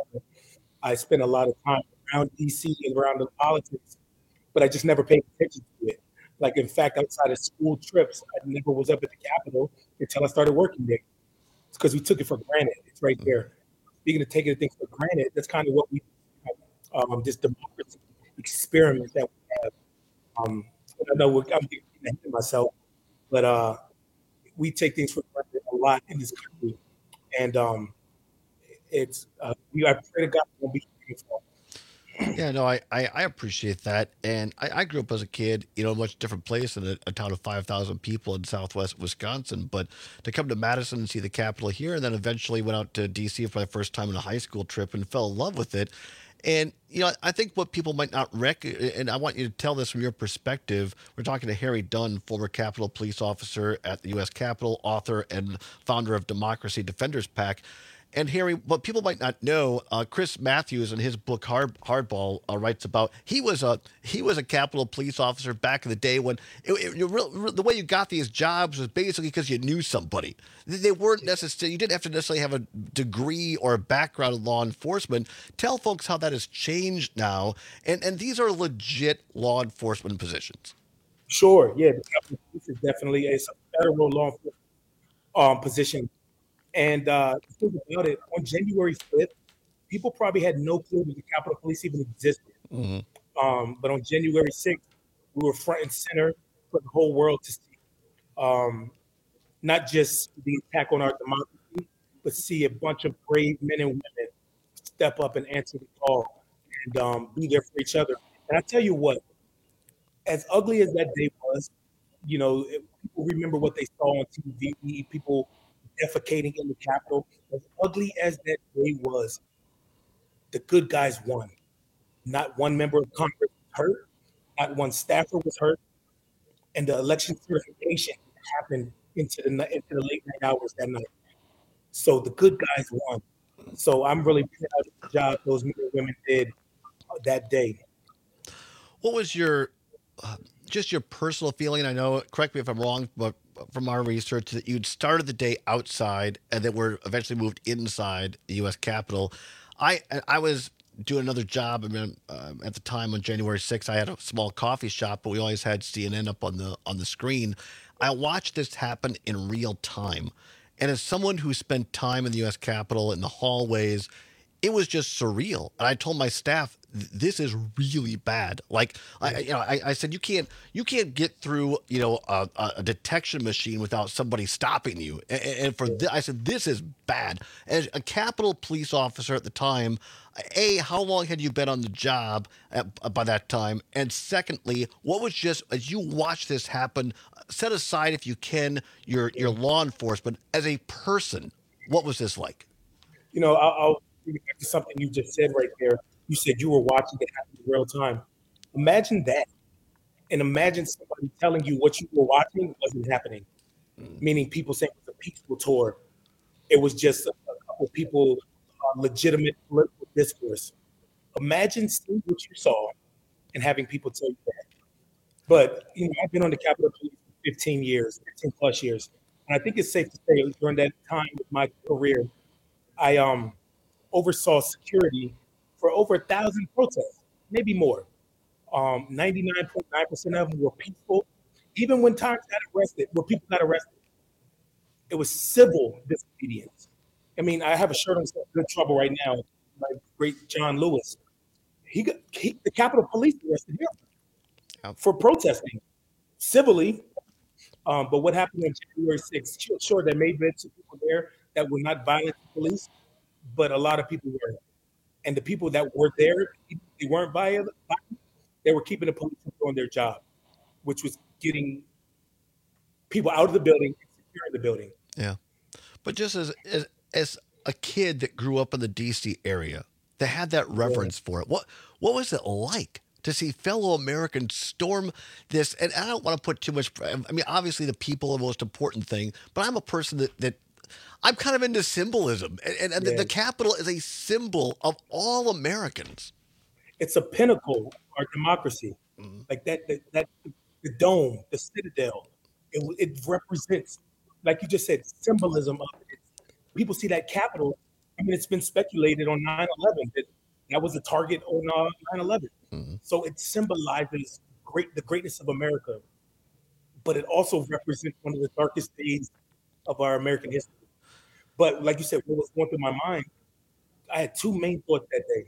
I spent a lot of time around D C and around the politics, but I just never paid attention to it. Like, in fact, outside of school trips, I never was up at the Capitol until I started working there. It's because we took it for granted. It's right there. Speaking of taking things for granted, that's kind of what we, um, this democracy experiment that we have. Um, I know we're, I'm getting ahead of myself, but uh, we take things for granted a lot in this country, and um, it's uh, we. I pray to God won't be for. Yeah, no, I, I, I appreciate that. And I, I grew up as a kid, you know, a much different place in a, a town of five thousand people in southwest Wisconsin. But to come to Madison and see the Capitol here, and then eventually went out to D C for my first time on a high school trip and fell in love with it. And, you know, I think what people might not rec, and I want you to tell this from your perspective. We're talking to Harry Dunn, former Capitol Police officer at the U S Capitol, author and founder of Democracy Defenders PAC. And Harry, what people might not know, uh, Chris Matthews in his book Hard Hardball uh, writes about he was a he was a Capitol police officer back in the day when it, it, you real, the way you got these jobs was basically because you knew somebody. They weren't necessarily you didn't have to necessarily have a degree or a background in law enforcement. Tell folks how that has changed now, and and these are legit law enforcement positions. Sure, yeah, the Capitol Police is definitely a federal law enforcement um, position. And uh, think about it, on January fifth, people probably had no clue that the Capitol Police even existed. Mm-hmm. Um, but on January sixth, we were front and center for the whole world to see. Um, not just the attack on our democracy, but see a bunch of brave men and women step up and answer the call and um, be there for each other. And I tell you what, as ugly as that day was, you know, people remember what they saw on T V, people defecating in the Capitol. As ugly as that day was, the good guys won. Not one member of Congress was hurt. Not one staffer was hurt. And the election certification happened into the into the late night hours that night. So the good guys won. So I'm really proud of the job those men and women did that day. What was your uh, just your personal feeling? I know, correct me if I'm wrong, but from our research that you'd started the day outside and then were eventually moved inside the U S Capitol. I I was doing another job. I mean, uh, at the time on January sixth, I had a small coffee shop, but we always had C N N up on the on the screen. I watched this happen in real time, and as someone who spent time in the U S Capitol in the hallways, it was just surreal. And I told my staff, this is really bad. Like I, you know, I, I said, you can't, you can't get through, you know, a, a detection machine without somebody stopping you. And, and for this, I said, this is bad. As a Capitol police officer at the time, A, how long had you been on the job at, by that time? And secondly, what was just as you watch this happen? Set aside, if you can, your your law enforcement as a person. What was this like? You know, I'll, I'll bring it back to something you just said right there. You said you were watching it happen in real time. Imagine that. And imagine somebody telling you what you were watching wasn't happening. Mm. Meaning people saying it was a peaceful tour. It was just a, a couple of people, uh, legitimate political discourse. Imagine seeing what you saw and having people tell you that. But, you know, I've been on the Capitol Police for fifteen years, fifteen plus years. And I think it's safe to say during that time of my career, I um, oversaw security for over a thousand protests, maybe more. Um, ninety-nine point nine percent of them were peaceful. Even when times got arrested, where people got arrested, it was civil disobedience. I mean, I have a shirt on Good Trouble right now, my great John Lewis. He got he, the Capitol Police arrested him yep. for protesting civilly. Um, but what happened on January sixth? Sure, there may have been some people there that were not violent to police, but a lot of people were. And the people that were there, they weren't violent. They were keeping the police from doing their job, which was getting people out of the building and securing the building. Yeah. But just as, as as a kid that grew up in the D C area, that had that reverence yeah. for it, what what was it like to see fellow Americans storm this? And I don't want to put too much, I mean, obviously the people are the most important thing, but I'm a person that, that I'm kind of into symbolism, and, and yeah. the, the Capitol is a symbol of all Americans. It's a pinnacle of our democracy. Mm-hmm. Like that, that, that, the dome, the citadel, it, it represents, like you just said, symbolism of it. People see that Capitol. I mean, it's been speculated on nine eleven that that was a target on uh, nine eleven. Mm-hmm. So it symbolizes great the greatness of America, but it also represents one of the darkest days of our American history. But like you said, what was going through my mind, I had two main thoughts that day.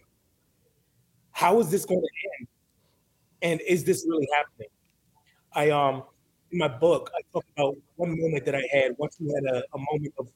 How is this going to end? And is this really happening? I um in my book, I talk about one moment that I had once we had a, a moment of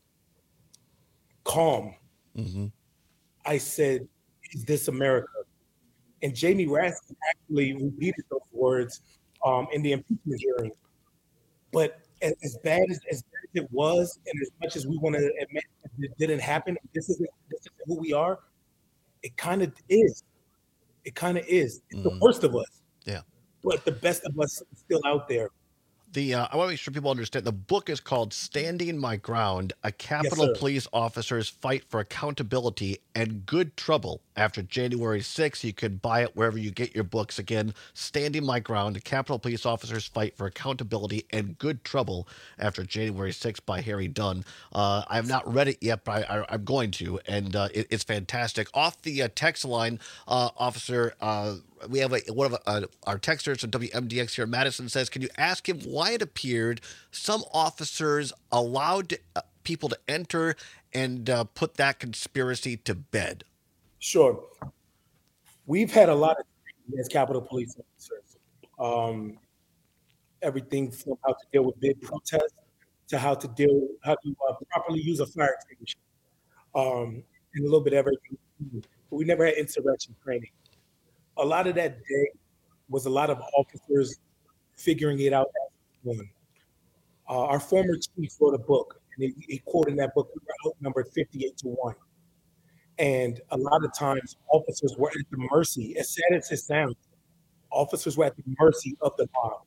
calm. Mm-hmm. I said, is this America? And Jamie Raskin actually repeated those words um, in the impeachment hearing. But as, as bad as, as bad as it was, and as much as we want to admit that it didn't happen, this isn't, this isn't who we are, it kind of is. It kind of is. It's mm. the worst of us. Yeah. But the best of us is still out there. The uh, I want to make sure people understand. The book is called "Standing My Ground: A Capitol sir. Police Officer's Fight for Accountability and Good Trouble After January sixth." You can buy it wherever you get your books. Again, "Standing My Ground: A Capitol Police Officer's Fight for Accountability and Good Trouble After January sixth" by Harry Dunn. Uh, I have not read it yet, but I, I, I'm going to, and uh, it, it's fantastic. Off the uh, text line, uh, Officer. Uh, We have a, one of uh, our texters from W M D X here, Madison, says, can you ask him why it appeared some officers allowed uh, people to enter and uh, put that conspiracy to bed? Sure. We've had a lot of training as Capitol Police officers. Um, everything from how to deal with bid protests to how to deal, how to uh, properly use a fire extinguisher, um, and a little bit of everything. But we never had insurrection training. A lot of that day was a lot of officers figuring it out as one. Uh, our former chief wrote a book, and he, he quoted in that book, we were outnumbered fifty-eight to one. And a lot of times, officers were at the mercy, as sad as it sounds, officers were at the mercy of the mob.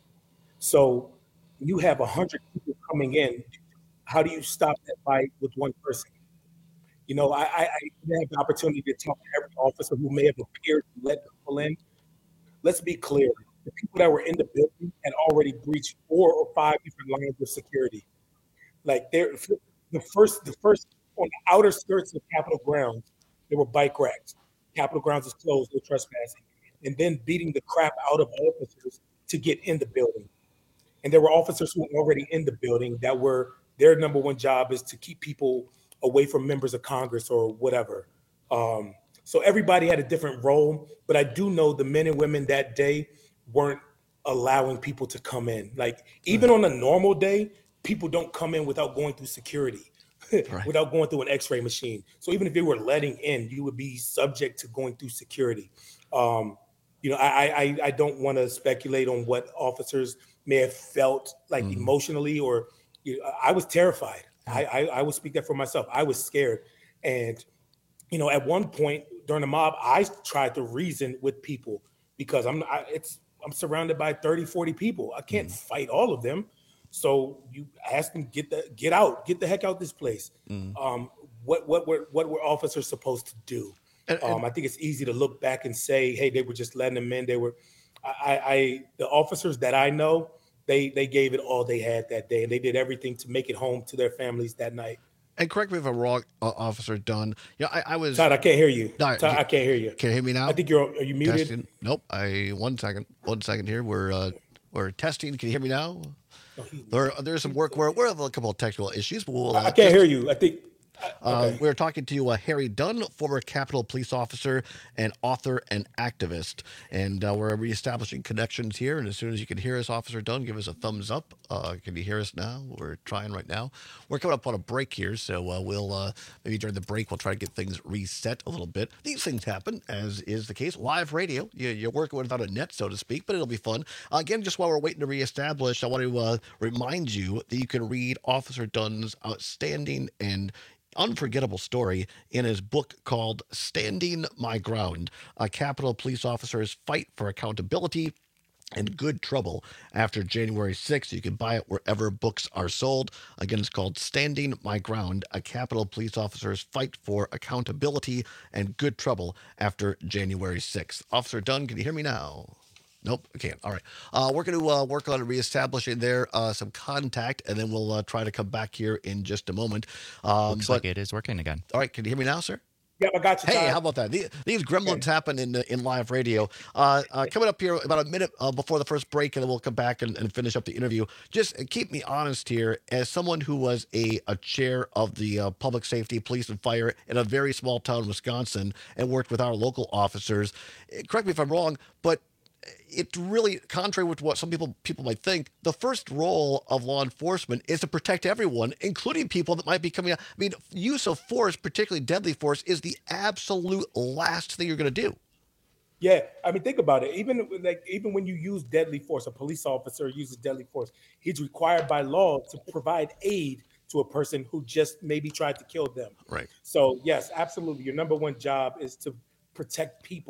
So when you have one hundred people coming in, how do you stop that fight with one person? You know, I, I, I had the opportunity to talk to every officer who may have appeared to let people in. Let's be clear. The people that were in the building had already breached four or five different lines of security. Like they're, the first, the first on the outer skirts of Capitol grounds, there were bike racks. Capitol grounds is closed, no trespassing. And then beating the crap out of officers to get in the building. And there were officers who were already in the building that were, their number one job is to keep people away from members of Congress or whatever. Um, so everybody had a different role, but I do know the men and women that day weren't allowing people to come in. Like even on a normal day, people don't come in without going through security, right. without going through an x-ray machine. So even if they were letting in, you would be subject to going through security. Um, you know, I, I, I don't want to speculate on what officers may have felt like mm. emotionally, or you know, I was terrified. I, I, I would speak that for myself. I was scared. And, you know, at one point during the mob, I tried to reason with people because I'm I, it's I'm surrounded by thirty, forty people. I can't mm. fight all of them. So you ask them, get the get out, get the heck out this place. Mm. Um, what what were what were officers supposed to do? And, and, um, I think it's easy to look back and say, hey, they were just letting them in. They were I, I the officers that I know, They they gave it all they had that day, and they did everything to make it home to their families that night. And correct me if I'm wrong, uh, Officer Dunn. Yeah, I, I was. Todd, I can't hear you. No, Todd, I can't hear you. Can you hear me now? I think you're. Are you muted? Testing. Nope. I one second. One second here. We're uh, we're testing. Can you hear me now? There there's some work where we have a couple of technical issues, but we'll. Uh, I can't just, hear you. I think. Uh, okay. We're talking to uh, Harry Dunn, former Capitol Police officer and author and activist. And uh, we're reestablishing connections here. And as soon as you can hear us, Officer Dunn, give us a thumbs up. Uh, can you hear us now? We're trying right now. We're coming up on a break here. So uh, we'll uh, maybe during the break, we'll try to get things reset a little bit. These things happen, as is the case. Live radio, you, you're working without a net, so to speak, but it'll be fun. Uh, again, just while we're waiting to reestablish, I want to uh, remind you that you can read Officer Dunn's outstanding and unforgettable story in his book called Standing My Ground, a Capitol Police Officer's Fight for Accountability and Good Trouble After January sixth. You can buy it wherever books are sold. Again, it's called Standing My Ground, a Capitol Police Officer's Fight for Accountability and Good Trouble After January sixth. Officer Dunn, can you hear me now? Nope, I can't. All right. Uh, we're going to uh, work on reestablishing there uh, some contact, and then we'll uh, try to come back here in just a moment. Um, Looks but, like it is working again. All right. Can you hear me now, sir? Yeah, I got you. Hey, Todd. how about that? These, these gremlins okay. happen in in live radio. Uh, uh, coming up here about a minute uh, before the first break, and then we'll come back and, and finish up the interview. Just keep me honest here. As someone who was a, a chair of the uh, public safety, police, and fire in a very small town in Wisconsin and worked with our local officers, correct me if I'm wrong, but it really, contrary with what some people people might think, the first role of law enforcement is to protect everyone, including people that might be coming out. I mean, use of force, particularly deadly force, is the absolute last thing you're going to do. Yeah, I mean, think about it. Even like even when you use deadly force, a police officer uses deadly force. He's required by law to provide aid to a person who just maybe tried to kill them. Right. So yes, absolutely. Your number one job is to protect people,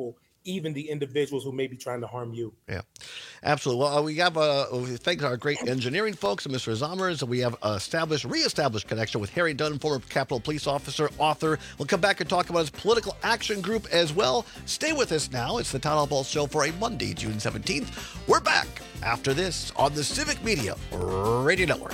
even the individuals who may be trying to harm you. Yeah, absolutely. Well, uh, we have uh, thanks to our great engineering folks, Mister Zommers. We have established, re-established connection with Harry Dunn, former Capitol Police officer, author. We'll come back and talk about his political action group as well. Stay with us now. It's the Town Hall Pulse Show for a Monday, June seventeenth. We're back after this on the Civic Media Radio Network.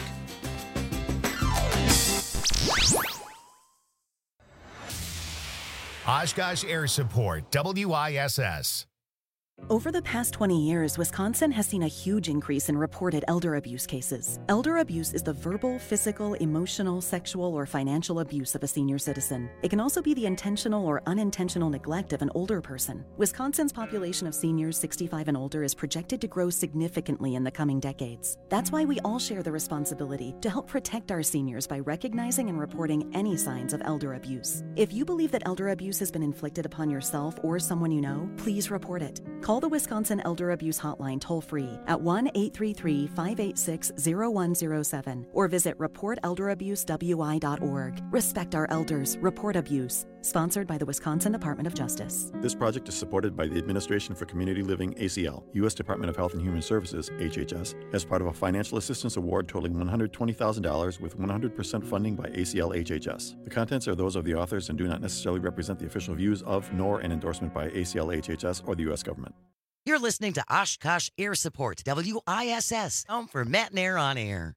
Oshkosh Air Support, W I S S. Over the past twenty years, Wisconsin has seen a huge increase in reported elder abuse cases. Elder abuse is the verbal, physical, emotional, sexual, or financial abuse of a senior citizen. It can also be the intentional or unintentional neglect of an older person. Wisconsin's population of seniors sixty-five and older is projected to grow significantly in the coming decades. That's why we all share the responsibility to help protect our seniors by recognizing and reporting any signs of elder abuse. If you believe that elder abuse has been inflicted upon yourself or someone you know, please report it. Call the Wisconsin Elder Abuse Hotline toll-free at one eight three three, five eight six, zero one zero seven or visit report elder abuse w i dot org. Respect our elders. Report abuse. Sponsored by the Wisconsin Department of Justice. This project is supported by the Administration for Community Living, A C L, U S Department of Health and Human Services, H H S, as part of a financial assistance award totaling one hundred twenty thousand dollars with one hundred percent funding by A C L H H S. The contents are those of the authors and do not necessarily represent the official views of nor an endorsement by A C L H H S or the U S government. You're listening to Oshkosh Air Support, W I S S, home for Matt and Air on Air.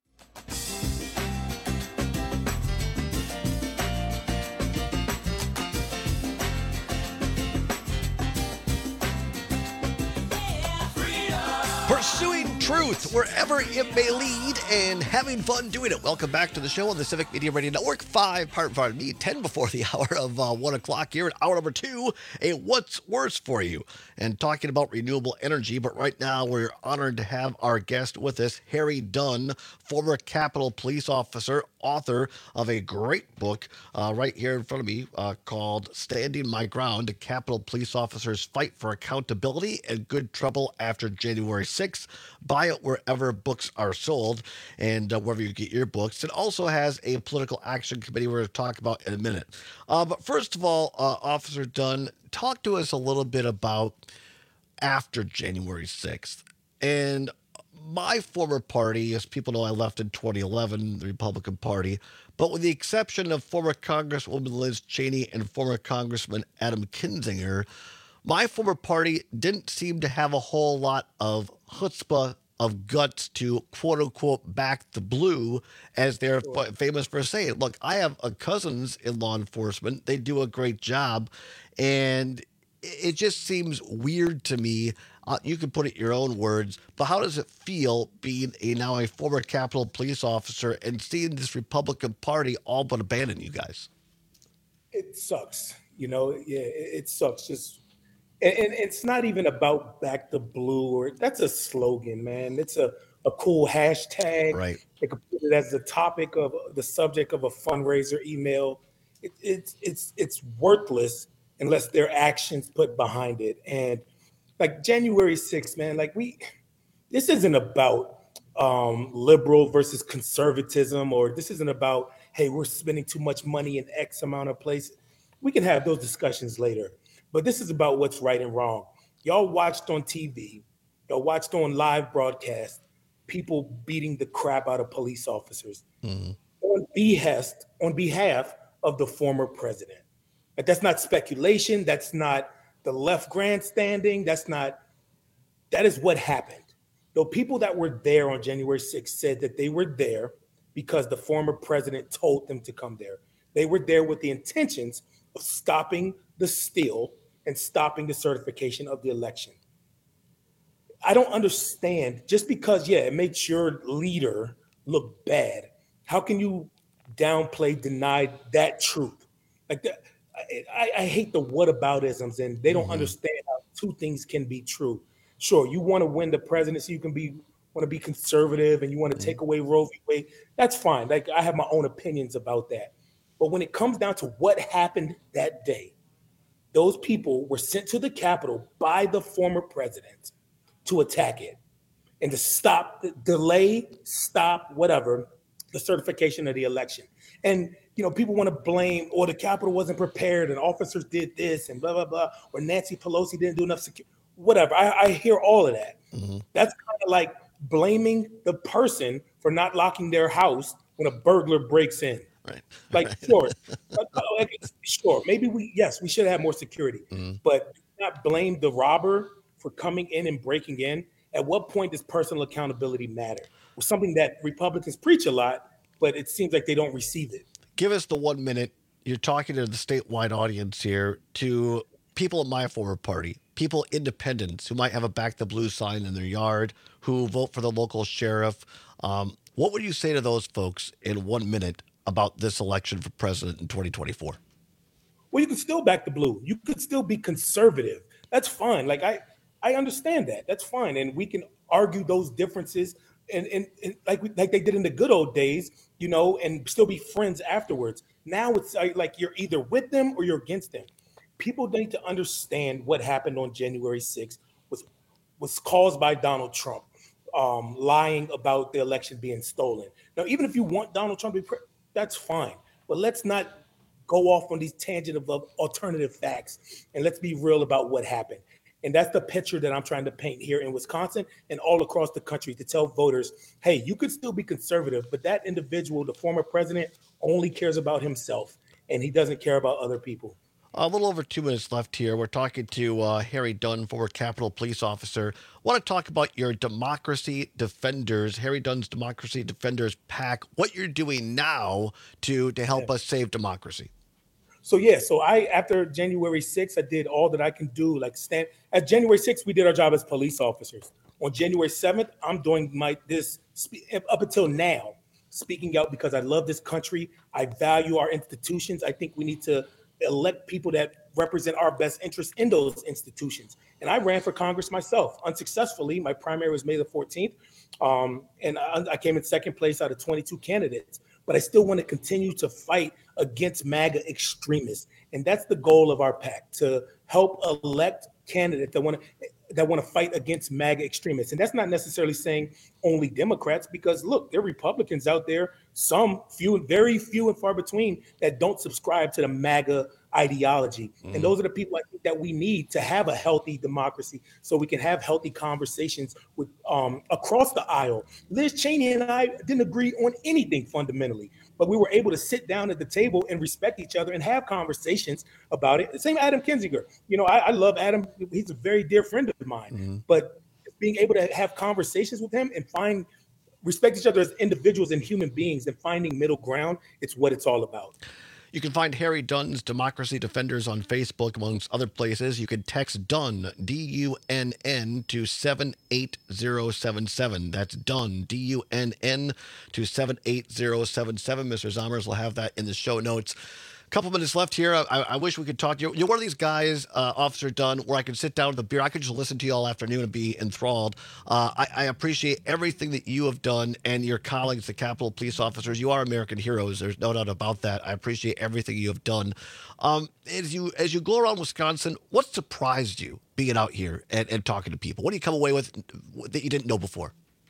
Pursuing truth wherever it may lead and having fun doing it. Welcome back to the show on the Civic Media Radio Network. Five, pardon, pardon me, ten before the hour of uh, one o'clock here. At hour number two, a What's Worse for You. And talking about renewable energy. But right now, we're honored to have our guest with us, Harry Dunn, former Capitol Police officer, author of a great book uh, right here in front of me uh, called Standing My Ground, a Capitol Police Officer's Fight for Accountability and Good Trouble After January sixth. Buy it wherever books are sold and uh, wherever you get your books. It also has a political action committee we're going to talk about in a minute. Uh, but first of all, uh, Officer Dunn, talk to us a little bit about after January sixth. And my former party, as people know, I left in twenty eleven, the Republican Party, but with the exception of former Congresswoman Liz Cheney and former Congressman Adam Kinzinger, my former party didn't seem to have a whole lot of chutzpah, of guts to quote unquote back the blue, as they're sure. f- famous for saying. Look, I have uh, cousins in law enforcement. They do a great job. And it just seems weird to me. Uh, you can put it in your own words, but how does it feel being a now a former Capitol Police officer and seeing this Republican Party all but abandon you guys? It sucks. You know, yeah, it, it sucks. Just And, and it's not even about back the blue, or that's a slogan, man. It's a, a cool hashtag. Right. They could put it as the topic of the subject of a fundraiser email. It, it's it's it's worthless unless there are actions put behind it. And like January sixth, man, like we, this isn't about um, liberal versus conservatism, or this isn't about, hey, we're spending too much money in X amount of places. We can have those discussions later. But this is about what's right and wrong. Y'all watched on T V, y'all watched on live broadcast, people beating the crap out of police officers mm-hmm. on behest, on behalf of the former president. Like, that's not speculation. That's not the left grandstanding. That's not, that is what happened. The people that were there on January sixth said that they were there because the former president told them to come there. They were there with the intentions of stopping the steal and stopping the certification of the election. I don't understand, just because, yeah, it makes your leader look bad, how can you downplay, deny that truth? Like that, I, I hate the whataboutisms, and they don't mm-hmm. understand how two things can be true. Sure, you want to win the presidency, you can be want to be conservative, and you want to mm-hmm. take away Roe v. Wade. That's fine. Like, I have my own opinions about that. But when it comes down to what happened that day, those people were sent to the Capitol by the former president to attack it and to stop, delay, stop, whatever, the certification of the election. And you know, people want to blame, or the Capitol wasn't prepared and officers did this and blah, blah, blah, or Nancy Pelosi didn't do enough security, whatever. I, I hear all of that. Mm-hmm. That's kind of like blaming the person for not locking their house when a burglar breaks in. Right. Like, right. sure, like, sure, maybe we, yes, we should have more security, mm-hmm. but not blame the robber for coming in and breaking in. At what point does personal accountability matter? It's something that Republicans preach a lot, but it seems like they don't receive it. Give us the one minute. You're talking to the statewide audience here, to people in my former party, people, independents who might have a Back the Blue sign in their yard, who vote for the local sheriff. Um, what would you say to those folks in one minute about this election for president in twenty twenty-four? Well, you can still back the blue. You could still be conservative. That's fine. Like, I, I understand that. That's fine. And we can argue those differences and, and, and like we, like they did in the good old days, you know, and still be friends afterwards. Now it's like you're either with them or you're against them. People need to understand what happened on January sixth was was caused by Donald Trump um, lying about the election being stolen. Now, even if you want Donald Trump to be pre- that's fine. But let's not go off on these tangent of, of alternative facts, and let's be real about what happened. And that's the picture that I'm trying to paint here in Wisconsin and all across the country, to tell voters, hey, you could still be conservative, but that individual, the former president, only cares about himself, and he doesn't care about other people. A little over two minutes left here. We're talking to uh, Harry Dunn, former Capitol Police officer. I want to talk about your Democracy Defenders, Harry Dunn's Democracy Defenders PAC, what you're doing now to, to help yeah. us save democracy. So, yeah, so I, after January sixth, I did all that I can do. Like, stand at January sixth, we did our job as police officers. On January seventh, I'm doing my this up until now, speaking out because I love this country. I value our institutions. I think we need to elect people that represent our best interests in those institutions. And I ran for Congress myself, unsuccessfully. My primary was May the fourteenth. Um, and I, I came in second place out of twenty-two candidates. But I still want to continue to fight against MAGA extremists. And that's the goal of our PAC, to help elect candidates that want to that want to fight against MAGA extremists. And that's not necessarily saying only Democrats, because look, there are Republicans out there, some few, very few and far between, that don't subscribe to the MAGA ideology. Mm-hmm. And those are the people I think that we need to have a healthy democracy, so we can have healthy conversations with um, across the aisle. Liz Cheney and I didn't agree on anything fundamentally, but we were able to sit down at the table and respect each other and have conversations about it. The same Adam Kinzinger. You know, I, I love Adam. He's a very dear friend of mine, mm-hmm. but being able to have conversations with him and find respect each other as individuals and human beings and finding middle ground, it's what it's all about. You can find Harry Dunn's Democracy Defenders on Facebook, amongst other places. You can text DUNN, D U N N, to seven eight zero seven seven. That's DUNN, D U N N, to seven eight zero seven seven. Mister Zommers will have that in the show notes. A couple minutes left here. I, I wish we could talk to you. You're one of these guys, uh, Officer Dunn, where I could sit down with a beer. I could just listen to you all afternoon and be enthralled. Uh, I, I appreciate everything that you have done, and your colleagues, the Capitol Police officers. You are American heroes. There's no doubt about that. I appreciate everything you have done. Um, as you as you go around Wisconsin, what surprised you being out here and, and talking to people? What do you come away with that you didn't know before?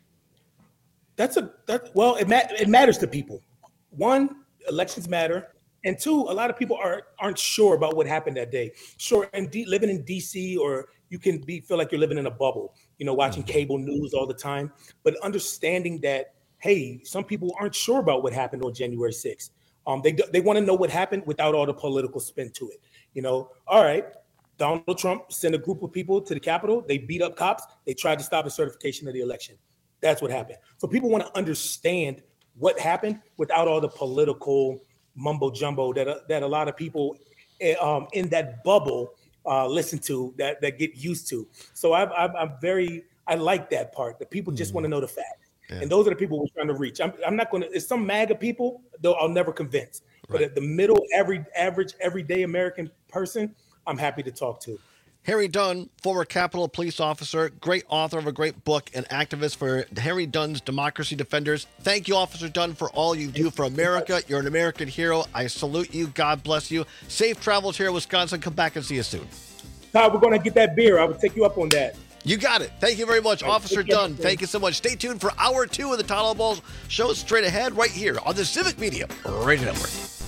That's a that. Well, it ma- it matters to people. One, elections matter. And two, a lot of people are, aren't sure about what happened that day. Sure, and D, living in D C, or you can be feel like you're living in a bubble, you know, watching cable news all the time. But understanding that, hey, some people aren't sure about what happened on January sixth. Um, they they want to know what happened without all the political spin to it. You know, all right, Donald Trump sent a group of people to the Capitol. They beat up cops. They tried to stop the certification of the election. That's what happened. So people want to understand what happened without all the political mumbo jumbo that uh, that a lot of people um, in that bubble uh, listen to, that that get used to. So I've, I've, I'm very I like that part. The people just mm. want to know the facts, yeah. and those are the people we're trying to reach. I'm I'm not going to. It's some MAGA people though I'll never convince, right. But at the middle, every average everyday American person, I'm happy to talk to. Harry Dunn, former Capitol Police officer, great author of a great book, and activist for Harry Dunn's Democracy Defenders. Thank you, Officer Dunn, for all you do for America. You're an American hero. I salute you. God bless you. Safe travels here in Wisconsin. Come back and see you soon. Todd, we're going to get that beer. I will take you up on that. You got it. Thank you very much, right, Officer Dunn. Thank you so much. Stay tuned for hour two of the Todd Ball Show straight ahead right here on the Civic Media Radio Network.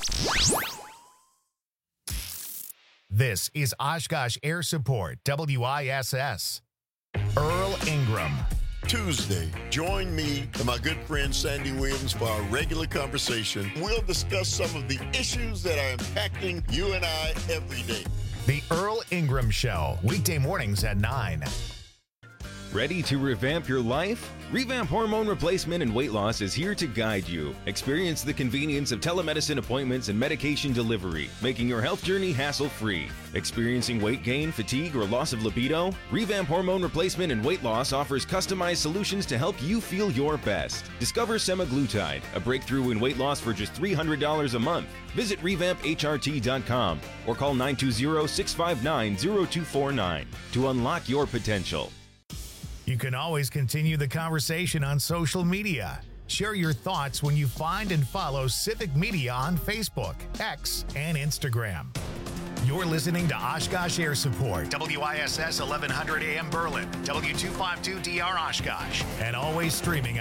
This is Oshkosh Air Support, W I S S. Earl Ingram. Tuesday, join me and my good friend Sandy Williams for our regular conversation. We'll discuss some of the issues that are impacting you and I every day. The Earl Ingram Show, weekday mornings at nine. Ready to revamp your life? Revamp Hormone Replacement and Weight Loss is here to guide you. Experience the convenience of telemedicine appointments and medication delivery, making your health journey hassle-free. Experiencing weight gain, fatigue, or loss of libido? Revamp Hormone Replacement and Weight Loss offers customized solutions to help you feel your best. Discover semaglutide, a breakthrough in weight loss for just three hundred dollars a month. Visit revamp H R T dot com or call nine two zero, six five nine, zero two four nine to unlock your potential. You can always continue the conversation on social media. Share your thoughts when you find and follow Civic Media on Facebook, X, and Instagram. You're listening to Oshkosh Air Support, W I S S eleven hundred A M Berlin, W two fifty-two D R Oshkosh, and always streaming